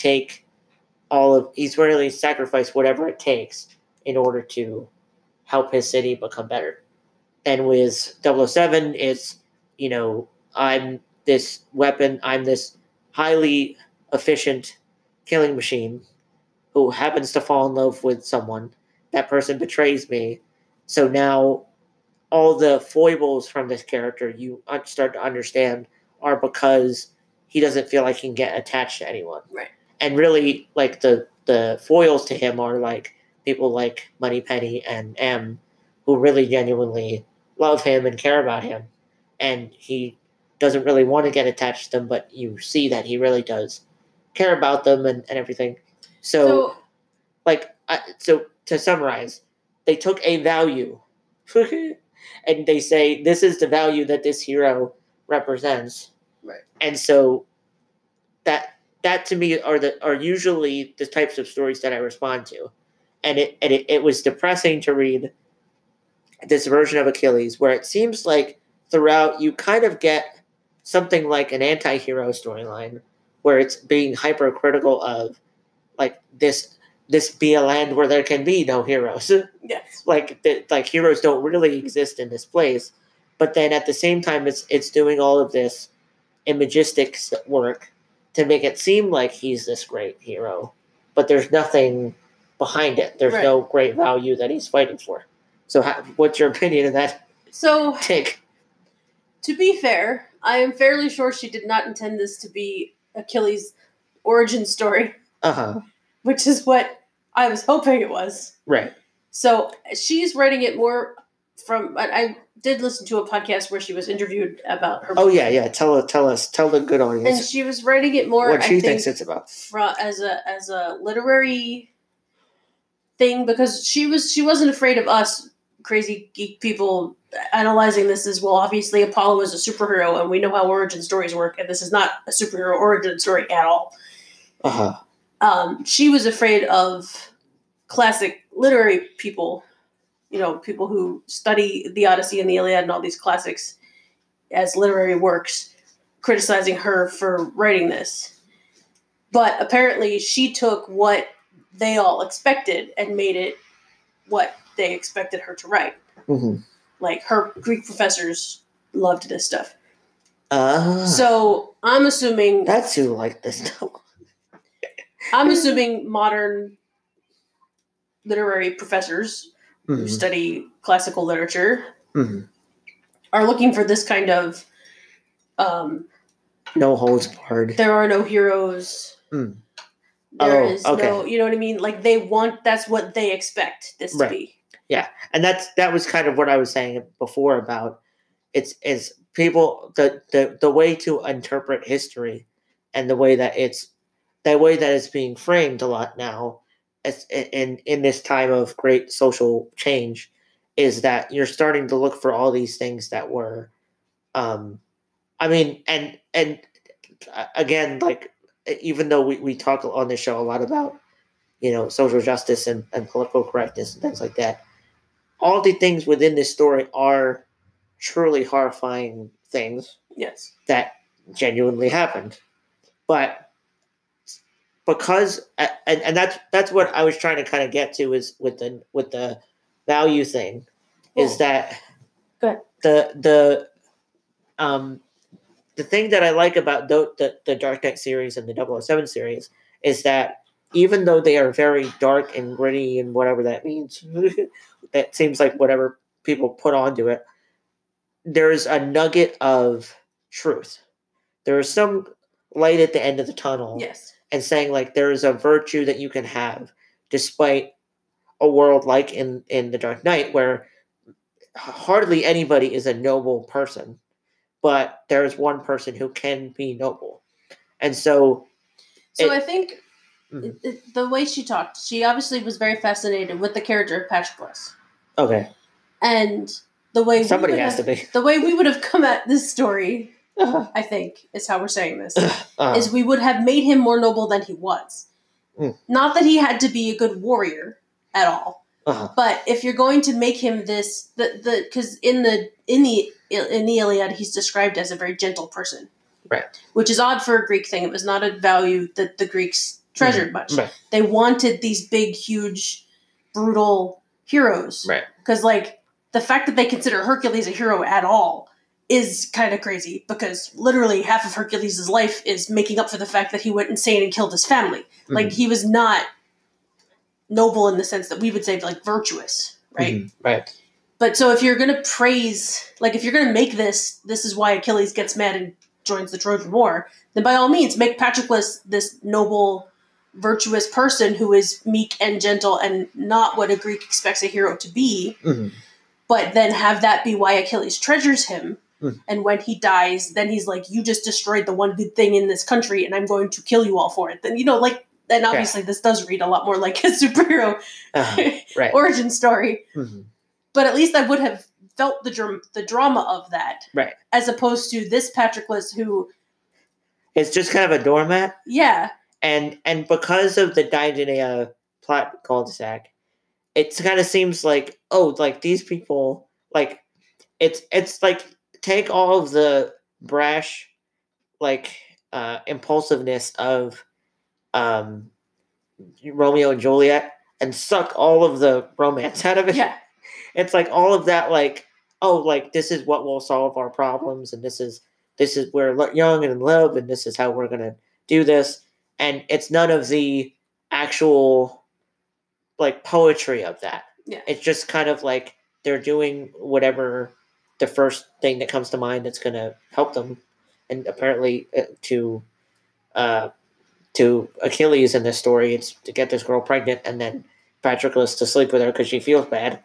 he's willing to sacrifice whatever it takes in order to help his city become better. And with 007, it's, I'm this weapon, I'm this highly efficient killing machine who happens to fall in love with someone. That person betrays me. So now all the foibles from this character you start to understand are because he doesn't feel like he can get attached to anyone. Right. And really, like, the foils to him are, like, people like Moneypenny and M, who really genuinely love him and care about him. And he doesn't really want to get attached to them, but you see that he really does care about them and everything. So so to summarize, they took a value and they say this is the value that this hero represents. Right. And so that to me are usually the types of stories that I respond to. And it was depressing to read this version of Achilles where it seems like throughout you kind of get something like an anti-hero storyline where it's being hypercritical of like this be a land where there can be no heroes. Yes. like heroes don't really exist in this place. But then at the same time it's doing all of this imagistic work to make it seem like he's this great hero, but there's nothing behind it. There's no great value that he's fighting for. So what's your opinion of that take? To be fair, I am fairly sure she did not intend this to be Achilles' origin story. Uh-huh. Which is what I was hoping it was. Right. So she's writing it more from... I did listen to a podcast where she was interviewed about her... Oh, yeah. Tell the good audience. And she was writing it more, what she thinks it's about. As a literary thing, because she wasn't afraid of us crazy geek people analyzing this as, well, obviously Apollo is a superhero and we know how origin stories work, and this is not a superhero origin story at all. Uh-huh. She was afraid of classic literary people, people who study the Odyssey and the Iliad and all these classics as literary works, criticizing her for writing this. But apparently she took what they all expected and made it what they expected her to write. Mm-hmm. Like, her Greek professors loved this stuff. So I'm assuming... That's who liked this stuff. I'm assuming modern literary professors who study classical literature are looking for this kind of no holds barred. There are no heroes. There is no, you know what I mean? Like, that's what they expect this to be. Yeah. And that was kind of what I was saying before about it's people, the way to interpret history and the way that it's being framed a lot now in this time of great social change is that you're starting to look for all these things that were, and again, like, even though we talk on this show a lot about, social justice and political correctness and things like that, all the things within this story are truly horrifying things. Yes. That genuinely happened. But because, and that's what I was trying to kind of get to is with the value thing, is that the thing that I like about the Dark Knight series and the 007 series is that even though they are very dark and gritty and whatever that means, that seems like whatever people put onto it, there's a nugget of truth. There is some light at the end of the tunnel. Yes. And saying, like, there is a virtue that you can have despite a world like in the Dark Knight where hardly anybody is a noble person, but there's one person who can be noble. And so I think the way she talked, she obviously was very fascinated with the character of Patroclus. Okay. And the way somebody has to be. The way we would have come at this story, I think, is how we're saying this, is we would have made him more noble than he was. Not that he had to be a good warrior at all, but if you're going to make him this, because in the Iliad he's described as a very gentle person, right? Which is odd for a Greek thing. It was not a value that the Greeks treasured much. Right. They wanted these big, huge, brutal heroes, right? Because the fact that they consider Hercules a hero at all is kind of crazy, because literally half of Hercules' life is making up for the fact that he went insane and killed his family. Like, he was not noble in the sense that we would say, like, virtuous, right? Right. But so if you're going to praise, if you're going to make this is why Achilles gets mad and joins the Trojan War, then by all means, make Patroclus this noble, virtuous person who is meek and gentle and not what a Greek expects a hero to be, but then have that be why Achilles treasures him. Mm. And when he dies, then he's like, you just destroyed the one good thing in this country, and I'm going to kill you all for it. Then, and obviously this does read a lot more like a superhero Right. origin story. Mm-hmm. But at least I would have felt the drama of that. Right. As opposed to this Patroclus who... It's just kind of a doormat. Yeah. And because of the Daidanea plot cul-de-sac, it kind of seems like, like these people, like, it's like, take all of the brash, like, impulsiveness of Romeo and Juliet and suck all of the romance out of it. Yeah. It's like all of that, like, like, this is what will solve our problems, and this is we're young and in love, and this is how we're gonna do this. And it's none of the actual, like, poetry of that. Yeah. It's just kind of like they're doing whatever the first thing that comes to mind that's going to help them. And apparently to Achilles in this story, it's to get this girl pregnant and then Patroclus to sleep with her because she feels bad.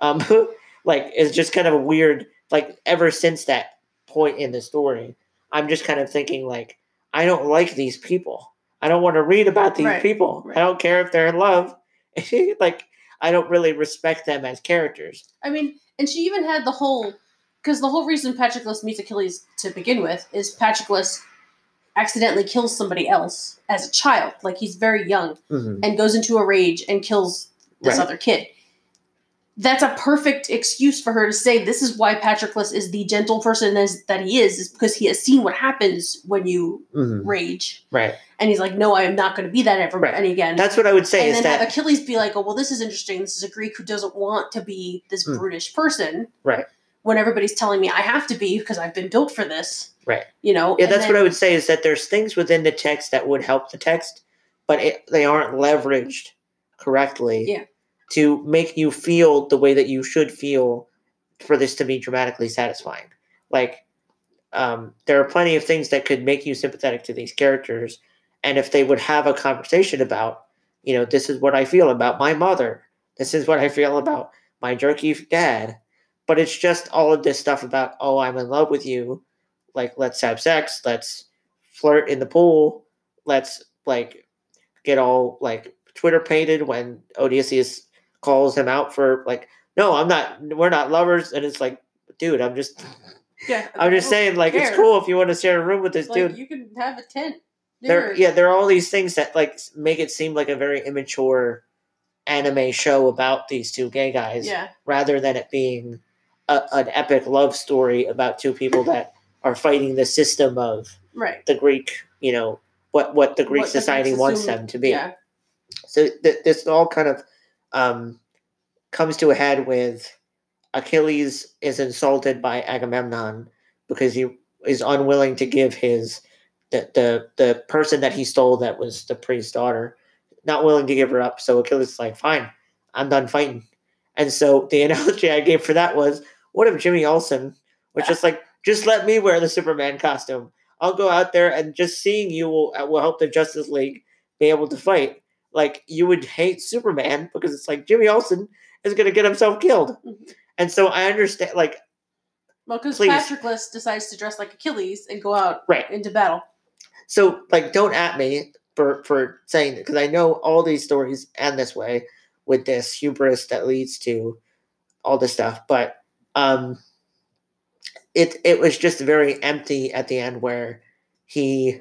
Like, it's just kind of a weird, like, ever since that point in the story, I'm just kind of thinking, like, I don't like these people. I don't want to read about these people. Right. I don't care if they're in love. Like, I don't really respect them as characters. I mean, and she even had because the whole reason Patroclus meets Achilles to begin with is Patroclus accidentally kills somebody else as a child. Like, he's very young and goes into a rage and kills this other kid. That's a perfect excuse for her to say, this is why Patroclus is the gentle person that he is because he has seen what happens when you rage. Right. And he's like, no, I am not going to be that ever again. That's what I would say. And then have Achilles be like, oh, well, this is interesting. This is a Greek who doesn't want to be this brutish person. Right. When everybody's telling me I have to be because I've been built for this. Right. Yeah, that's what I would say is that there's things within the text that would help the text, but they aren't leveraged correctly. Yeah. To make you feel the way that you should feel for this to be dramatically satisfying. Like, there are plenty of things that could make you sympathetic to these characters, and if they would have a conversation about, this is what I feel about my mother, this is what I feel about my jerky dad, but it's just all of this stuff about, I'm in love with you, like, let's have sex, let's flirt in the pool, let's, like, get all, like, Twitter painted when Odysseus calls him out for, like, no, we're not lovers. And it's like, dude, I'm just saying, like, it's cool if you want to share a room with this dude. You can have a tent. There are all these things that, like, make it seem like a very immature anime show about these two gay guys. Yeah. Rather than it being an epic love story about two people that are fighting the system of the Greek, what the Greek society wants them to be. Yeah. So this all kind of comes to a head with Achilles is insulted by Agamemnon because he is unwilling to give the person that he stole, that was the priest's daughter, not willing to give her up. So Achilles is like, fine, I'm done fighting. And so the analogy I gave for that was, what if Jimmy Olsen was just like, just let me wear the Superman costume. I'll go out there and just seeing you will help the Justice League be able to fight. Like, you would hate Superman because it's like Jimmy Olsen is going to get himself killed. Mm-hmm. And so I understand, like... Well, because Patroclus decides to dress like Achilles and go out into battle. So, like, don't at me for saying that, because I know all these stories end this way with this hubris that leads to all this stuff. But it was just very empty at the end where he...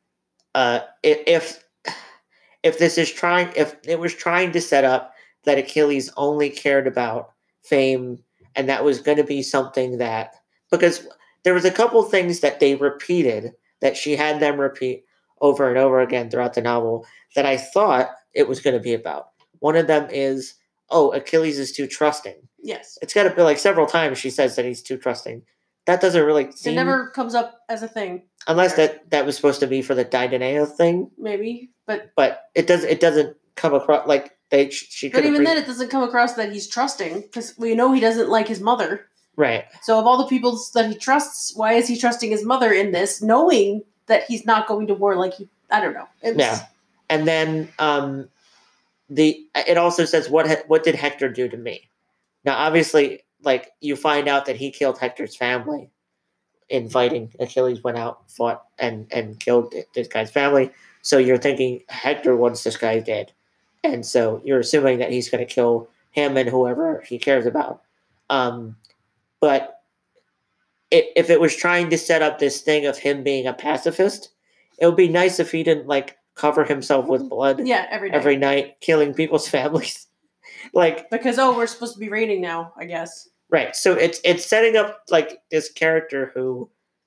If it was trying to set up that Achilles only cared about fame, and that was going to be something that, because there was a couple things that they repeated, that she had them repeat over and over again throughout the novel, that I thought it was going to be about. One of them is, Achilles is too trusting. Yes. It's got to be like several times she says that he's too trusting. That doesn't really seem... It never comes up as a thing. Unless that was supposed to be for the Daidanea thing. Maybe, but it doesn't come across like she could. But even then, it doesn't come across that he's trusting, because we know he doesn't like his mother. Right. So of all the people that he trusts, why is he trusting his mother in this, knowing that he's not going to war? Like, I don't know. Yeah. And then it also says what did Hector do to me? Now, obviously, like, you find out that he killed Hector's family, in fighting. Achilles went out, fought, and killed this guy's family. So you're thinking Hector wants this guy dead, and so you're assuming that he's going to kill him and whoever he cares about. But if it was trying to set up this thing of him being a pacifist, it would be nice if he didn't like cover himself with blood every night, killing people's families. Like, because we're supposed to be raiding now, I guess. Right. So it's setting up like this character who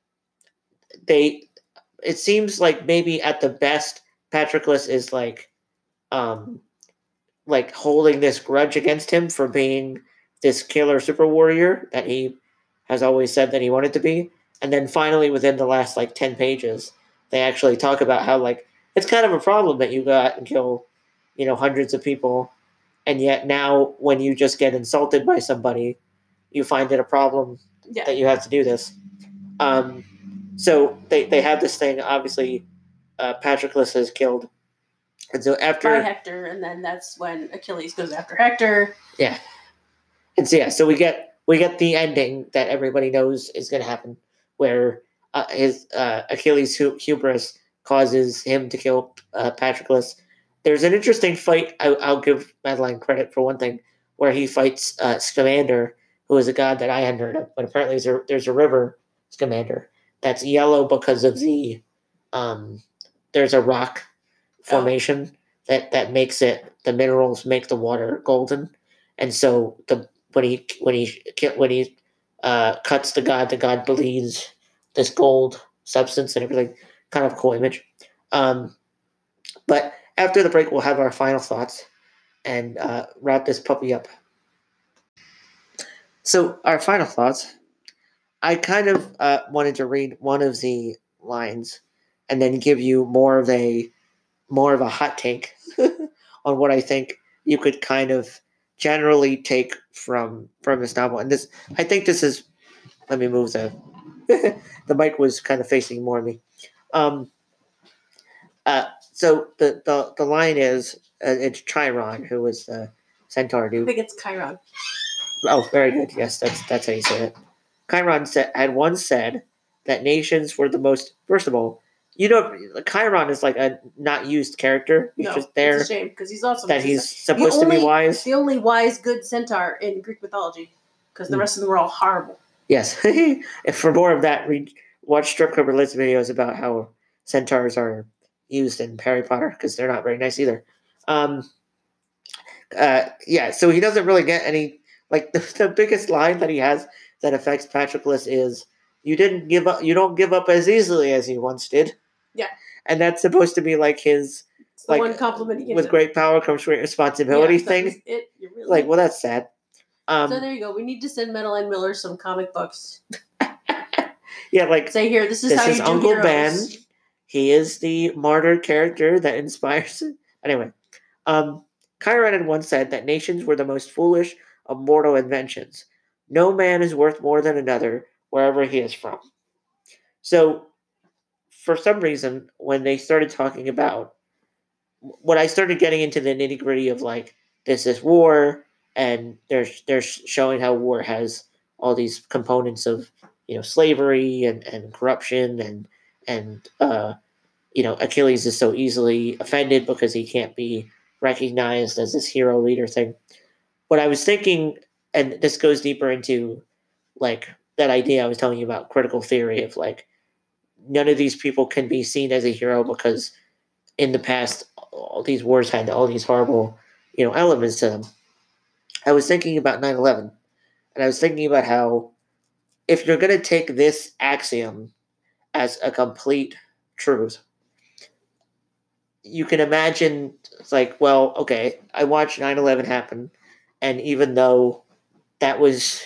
it seems like maybe at the best Patroclus is like holding this grudge against him for being this killer super warrior that he has always said that he wanted to be. And then finally within the last like 10 pages, they actually talk about how like it's kind of a problem that you go out and kill, hundreds of people, and yet now when you just get insulted by somebody, you find it a problem that you have to do this. So they have this thing. Obviously, Patroclus is killed, and so by Hector, and then that's when Achilles goes after Hector. Yeah, and so we get the ending that everybody knows is going to happen, where his Achilles' hubris causes him to kill Patroclus. There's an interesting fight. I'll give Madeline credit for one thing, where he fights Scamander, who is a god that I hadn't heard of, but apparently there's a river Scamander that's yellow because of the there's a rock formation that makes it, the minerals make the water golden, and so when he cuts the god bleeds this gold substance and everything. Kind of cool image. But after the break, we'll have our final thoughts and wrap this puppy up. So our final thoughts. I kind of wanted to read one of the lines and then give you more of a hot take on what I think you could kind of generally take from this novel. And this, I think this is. Let me move the the mic was kind of facing more of me. So the line is it's Chiron, who was the centaur dude. I think it's Chiron. Oh, very good. Yes, that's how you say it. Chiron had once said that nations were the most. First of all, Chiron is like a not used character. He's just there. It's a shame because he's awesome. That he's supposed to be wise. The only wise, good centaur in Greek mythology, because the rest of them were all horrible. Yes. If for more of that, watch Strip Club Liz videos about how centaurs are used in Harry Potter, because they're not very nice either. Yeah, so he doesn't really get any, like, the biggest line that he has that affects Patroclus is, you don't give up as easily as you once did. Yeah. And that's supposed to be like his, it's the one compliment he gives with him. Great power comes great responsibility thing. Really like, well, that's sad. So there you go. We need to send Madeline Miller some comic books. Yeah, like, say here, this is how you do Uncle heroes. Ben. He is the martyr character that inspires. Anyway, Chiron had once said that nations were the most foolish of mortal inventions. No man is worth more than another wherever he is from. So, for some reason, when they started talking about, when I started getting into the nitty gritty of like, this is war, and they're showing how war has all these components of, slavery and corruption and Achilles is so easily offended because he can't be recognized as this hero leader thing. What I was thinking, and this goes deeper into like that idea I was telling you about, critical theory of like, none of these people can be seen as a hero because in the past all these wars had all these horrible elements to them. I was thinking about 9/11, and I was thinking about how if you're going to take this axiom as a complete truth, you can imagine it's like, well, okay, I watched 9/11 happen, and even though that was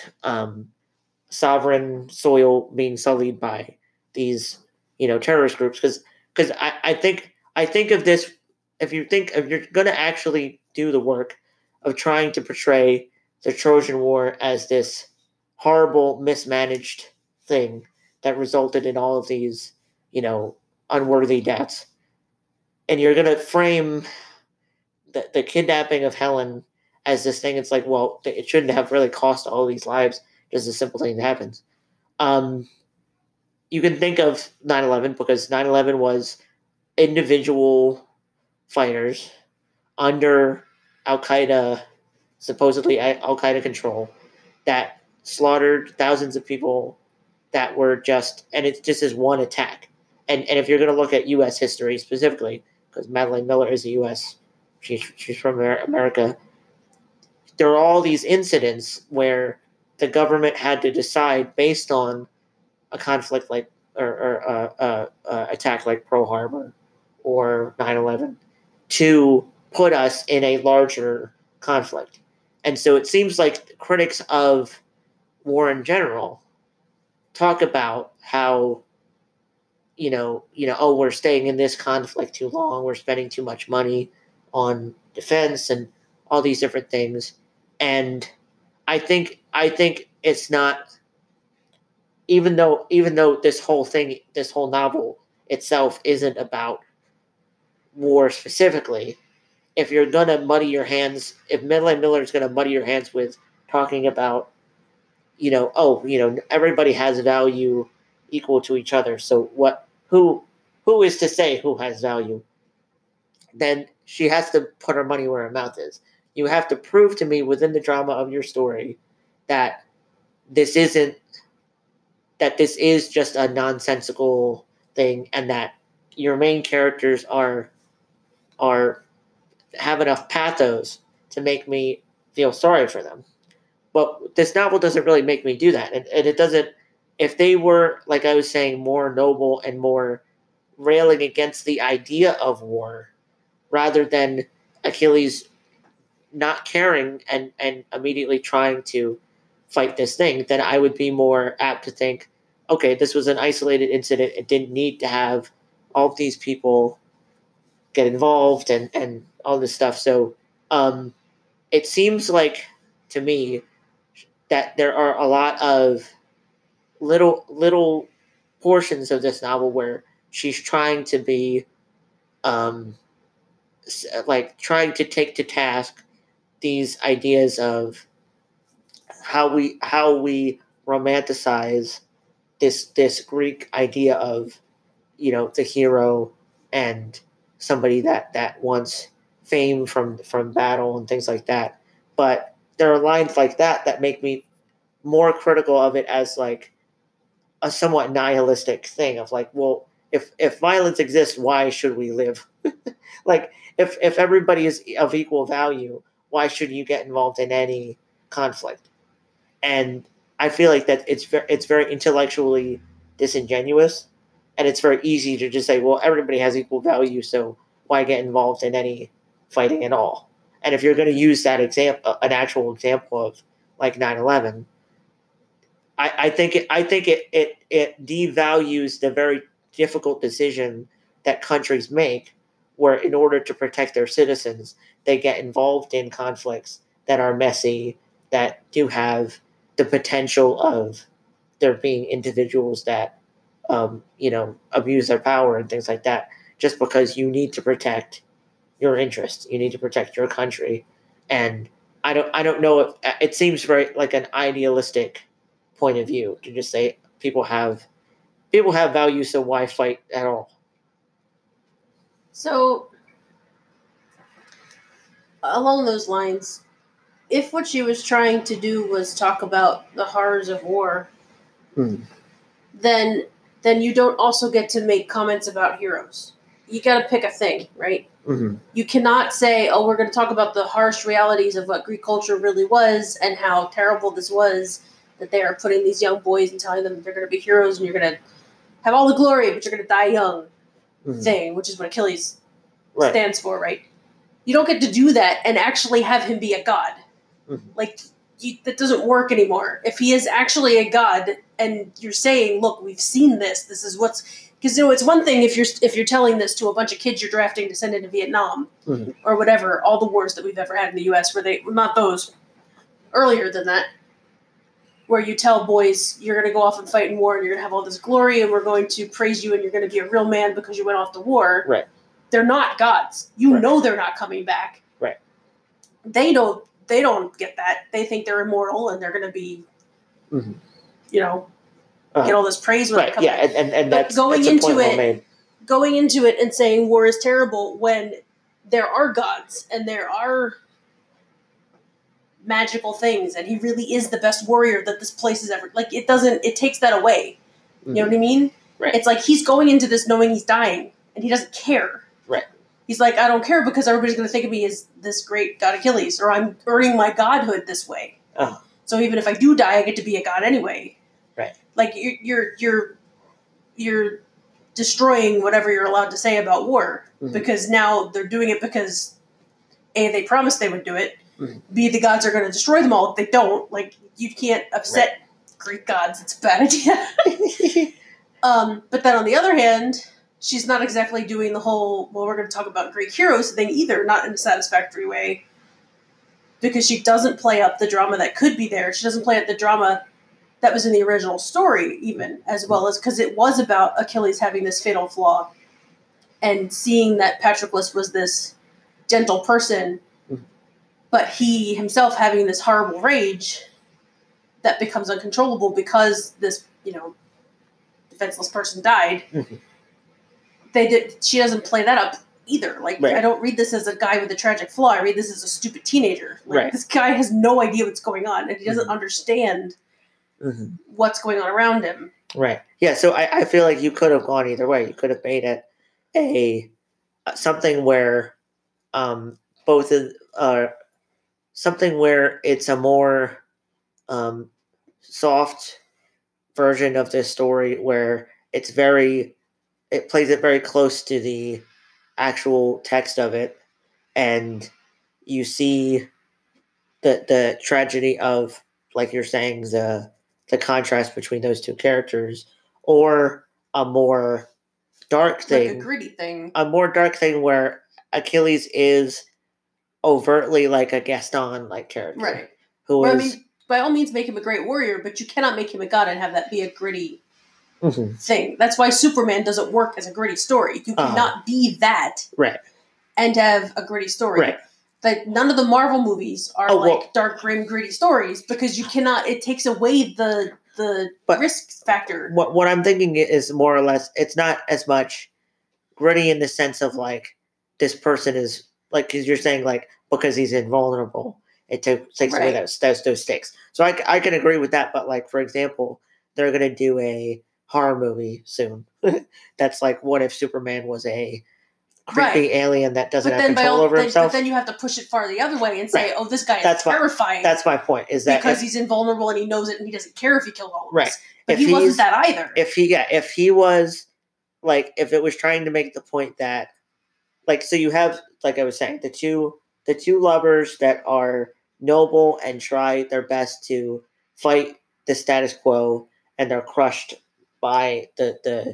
sovereign soil being sullied by these, terrorist groups, because I think of this, if you're going to actually do the work of trying to portray the Trojan War as this horrible, mismanaged thing that resulted in all of these, unworthy deaths, and you're going to frame the kidnapping of Helen as this thing, it's like, well, it shouldn't have really cost all these lives, just a simple thing that happens. you can think of 9/11 because 9/11 was individual fighters under Al Qaeda, supposedly Al Qaeda control, that slaughtered thousands of people that were just, and it's just as one attack. And if you're going to look at U.S. history specifically, because Madeline Miller is a U.S., she's from America, there are all these incidents where the government had to decide based on a conflict like or attack like Pearl Harbor or 9/11 to put us in a larger conflict. And so it seems like critics of war in general talk about how oh, we're staying in this conflict too long, we're spending too much money on defense and all these different things. And I think it's not, even though this whole novel itself isn't about war specifically, if you're gonna muddy your hands, if Madeline Miller is gonna muddy your hands with talking about, everybody has value equal to each other. So who is to say who has value? Then she has to put her money where her mouth is. You have to prove to me within the drama of your story that this isn't that this is just a nonsensical thing, and that your main characters are have enough pathos to make me feel sorry for them. But this novel doesn't really make me do that, and it doesn't. If they were, like I was saying, more noble and more railing against the idea of war, rather than Achilles not caring and immediately trying to fight this thing, then I would be more apt to think, okay, this was an isolated incident. It didn't need to have all of these people get involved and all this stuff. So it seems like to me that there are a lot of little portions of this novel where she's trying to be like trying to take to task these ideas of how we romanticize this Greek idea of the hero and somebody that wants fame from battle and things like that. But there are lines like that make me more critical of it as like a somewhat nihilistic thing of like, well, if violence exists, why should we live? Like if everybody is of equal value, why should you get involved in any conflict? And I feel like that it's very intellectually disingenuous, and it's very easy to just say, well, everybody has equal value, so why get involved in any fighting at all? And if you're going to use that example, an actual example of like 9/11, I think it devalues the very difficult decision that countries make, where in order to protect their citizens, they get involved in conflicts that are messy, that do have the potential of there being individuals that abuse their power and things like that, just because you need to protect your interests, you need to protect your country. And I don't know if it seems very like an idealistic point of view to just say people have value, so why fight at all? So, along those lines, if what she was trying to do was talk about the horrors of war, then you don't also get to make comments about heroes. You got to pick a thing, right? Mm-hmm. You cannot say, "Oh, we're going to talk about the harsh realities of what Greek culture really was and how terrible this was, that they are putting these young boys and telling them that they're going to be heroes and you're going to have all the glory, but you're going to die young." Thing, which is what Achilles stands for, right? You don't get to do that and actually have him be a god. Like, that doesn't work anymore. If he is actually a god, and you're saying, "Look, we've seen this. This is what's," because it's one thing if you're telling this to a bunch of kids you're drafting to send into Vietnam or whatever, all the wars that we've ever had in the U.S. where they not those earlier than that, where you tell boys you're going to go off and fight in war and you're going to have all this glory and we're going to praise you and you're going to be a real man because you went off to war. Right. They're not gods. You know they're not coming back. Right. They don't get that. They think they're immortal and they're going to be, get all this praise when they right, come yeah, back. and But that's going that's a into point well it, made. going into it and saying war is terrible when there are gods and there are magical things, and he really is the best warrior that this place has ever. Like, it takes that away. You know what I mean? Right. It's like he's going into this knowing he's dying, and he doesn't care. Right. He's like, I don't care because everybody's going to think of me as this great god Achilles, or I'm earning my godhood this way. Oh. So even if I do die, I get to be a god anyway. Right. Like you're destroying whatever you're allowed to say about war, because now they're doing it because A, they promised they would do it. B, the gods are going to destroy them all if they don't. Like, you can't upset Greek gods. It's a bad idea. But then on the other hand, she's not exactly doing the whole, well, we're going to talk about Greek heroes thing either, not in a satisfactory way. Because she doesn't play up the drama that could be there. She doesn't play up the drama that was in the original story, even, as well as, because it was about Achilles having this fatal flaw and seeing that Patroclus was this gentle person, but he himself having this horrible rage that becomes uncontrollable because this, defenseless person died. She doesn't play that up either. Like, I don't read this as a guy with a tragic flaw. I read this as a stupid teenager. Like, this guy has no idea what's going on, and he doesn't understand what's going on around him. Right. Yeah, so I feel like you could have gone either way. You could have made it something where both of something where it's a more soft version of this story where it plays it very close to the actual text of it, and you see the tragedy of, like you're saying, the contrast between those two characters, or a more dark thing, like a gritty thing, a more dark thing where Achilles is overtly like a Gaston-like character, right? Who well, is, I mean, by all means, make him a great warrior, but you cannot make him a god and have that be a gritty thing. That's why Superman doesn't work as a gritty story. You cannot be that, right, and have a gritty story. Right. Like, none of the Marvel movies are dark, grim, gritty stories, because you cannot. It takes away the risk factor. What I'm thinking is more or less, it's not as much gritty in the sense of like this person is like, because you're saying like because he's invulnerable, it takes away those stakes. So I can agree with that, but like, for example, they're gonna do a horror movie soon. That's like, what if Superman was a creepy alien that doesn't have control over himself? But then you have to push it far the other way and say, oh, this guy is terrifying. That's my point. Is that because he's invulnerable and he knows it and he doesn't care if he killed all of us. Right. But he wasn't that either. If he was like, if it was trying to make the point that, like, so you have, like I was saying, the two lovers that are noble and try their best to fight the status quo, and they're crushed by the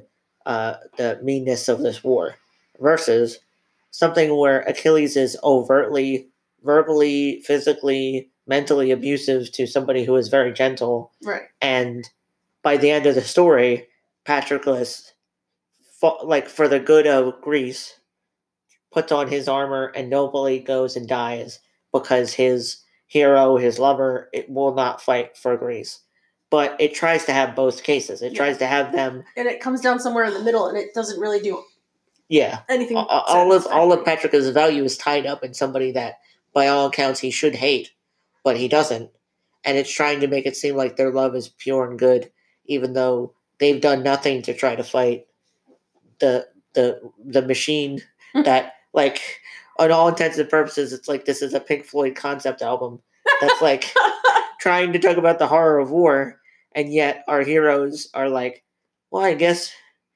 meanness of this war, versus something where Achilles is overtly, verbally, physically, mentally abusive to somebody who is very gentle. Right. And by the end of the story, Patroclus, like, for the good of Greece, puts on his armor and nobly goes and dies because his hero, his lover, it will not fight for Greece. But it tries to have both cases. It tries to have them, and it comes down somewhere in the middle, and it doesn't really do anything. All of Patroclus' value is tied up in somebody that, by all accounts, he should hate, but he doesn't. And it's trying to make it seem like their love is pure and good, even though they've done nothing to try to fight the machine that, like, on all intents and purposes, it's like this is a Pink Floyd concept album that's like trying to talk about the horror of war, and yet our heroes are like, well, I guess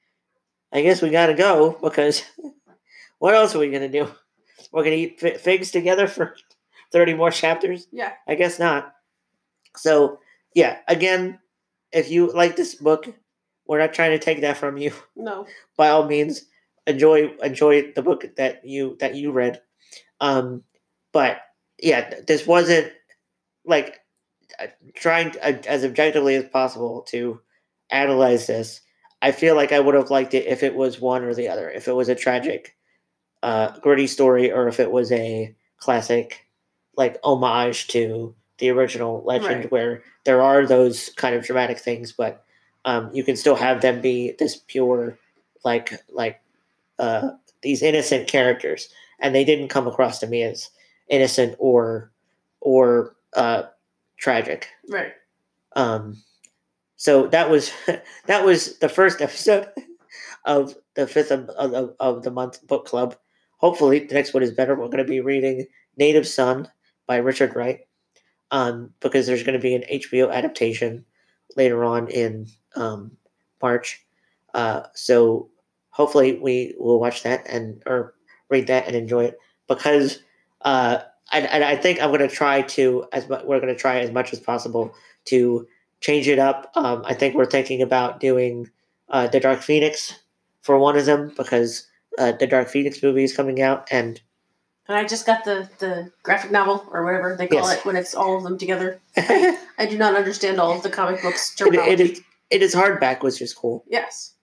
we gotta go, because what else are we gonna do? We're gonna eat figs together for 30 more chapters? Yeah. I guess not. So, yeah, again, if you like this book, we're not trying to take that from you. No. By all means, enjoy the book that you read. But yeah, this wasn't like trying as objectively as possible to analyze this. I feel like I would have liked it if it was one or the other. If it was a tragic, gritty story, or if it was a classic, like, homage to the original legend, where there are those kind of dramatic things, but you can still have them be this pure, like these innocent characters, and they didn't come across to me as innocent or tragic. Right. So that was that was the first episode of the fifth of the month book club. Hopefully, the next one is better. We're going to be reading Native Son by Richard Wright, because there's going to be an HBO adaptation later on in March. So hopefully we will watch that or read that and enjoy it, because I think I'm going to try to we're going to try as much as possible to change it up. I think we're thinking about doing the Dark Phoenix for one of them, because the Dark Phoenix movie is coming out, and I just got the graphic novel, or whatever they call it when it's all of them together. I do not understand all of the comic books terminology. It is hardback, which is cool. Yes.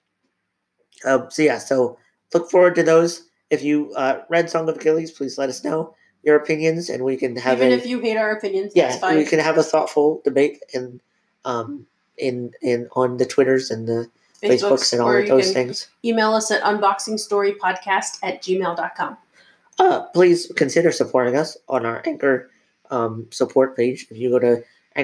So look forward to those. If you read Song of Achilles, please let us know your opinions, and we can have if you hate our opinions, that's fine. We can have a thoughtful debate in on the Twitters and the Facebooks and all of those things. Email us at unboxingstorypodcast@gmail.com. Please consider supporting us on our Anchor support page. If you go to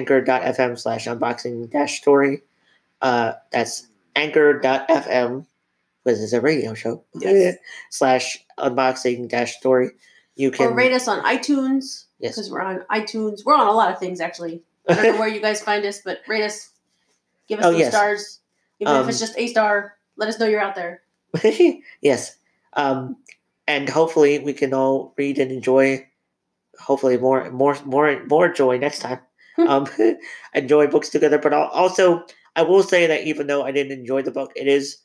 anchor.fm/unboxing-story, that's anchor.fm, because it's a radio show, yes. /unboxing-story. You can rate us on iTunes. Yes. Because we're on iTunes. We're on a lot of things, actually. I don't know where you guys find us, but rate us. Give us some stars. Even if it's just a star, let us know you're out there. Yes. And hopefully we can all read and enjoy, hopefully more joy next time. Enjoy books together. But also, I will say that even though I didn't enjoy the book, it is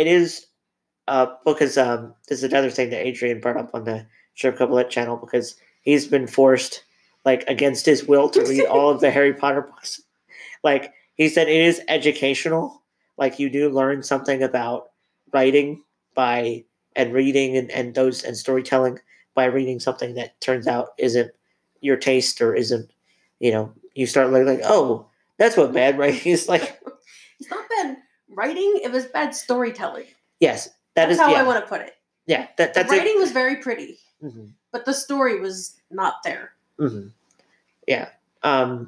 because this is another thing that Adrian brought up on the Strip Couplet channel, because he's been forced, like, against his will to read all of the Harry Potter books. Like, he said it is educational. Like, you do learn something about writing and reading and storytelling by reading something that turns out isn't your taste, or isn't, you start like, oh, that's what bad writing is like. It's not bad writing, it was bad storytelling. Yes. That's how I want to put it. Yeah. The writing was very pretty, mm-hmm. but the story was not there. Mm-hmm. Yeah. And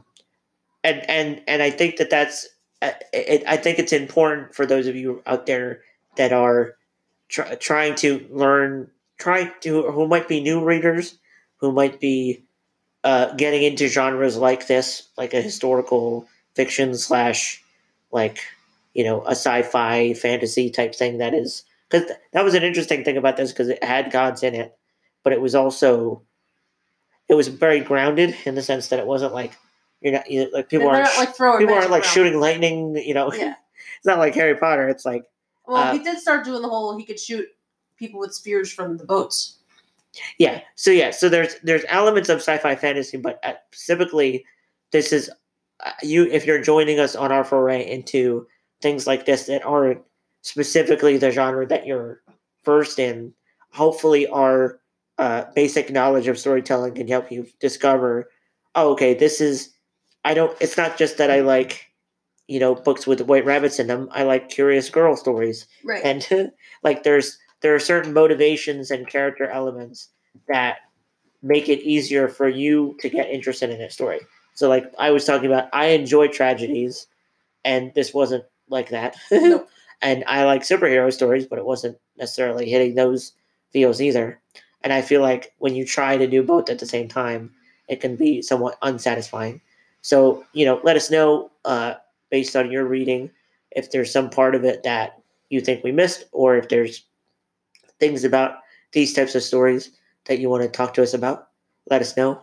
I think that's I think it's important for those of you out there that are trying to learn, who might be new readers, who might be getting into genres like this, like a historical fiction / like, a sci-fi fantasy type thing. That is, because that was an interesting thing about this, because it had gods in it, but it was also, it was very grounded in the sense that it wasn't like, people aren't shooting lightning, Yeah. It's not like Harry Potter. It's like, he did start doing the whole, he could shoot people with spears from the boats. Yeah. So there's elements of sci-fi fantasy, but specifically, this is if you're joining us on our foray into things like this that aren't specifically the genre that you're versed in, hopefully our basic knowledge of storytelling can help you discover, oh, okay, this is, it's not just that I like, books with white rabbits in them. I like curious girl stories. Right. And like there are certain motivations and character elements that make it easier for you to get interested in a story. So, like I was talking about, I enjoy tragedies, and this wasn't like that. Nope. And I like superhero stories, but it wasn't necessarily hitting those feels either. And I feel like when you try to do both at the same time, it can be somewhat unsatisfying. So, let us know, based on your reading, if there's some part of it that you think we missed, or if there's things about these types of stories that you want to talk to us about. Let us know.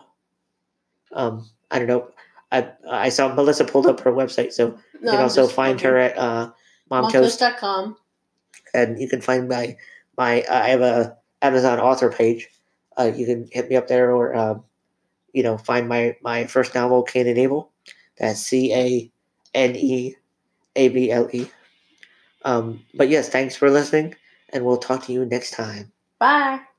I don't know. I saw Melissa pulled up her website, so you can also find her at momtoast.com. And you can find my I have a Amazon author page. You can hit me up there, or find my first novel, Cain and Abel. That's CANEABLE. But yes, thanks for listening, and we'll talk to you next time. Bye.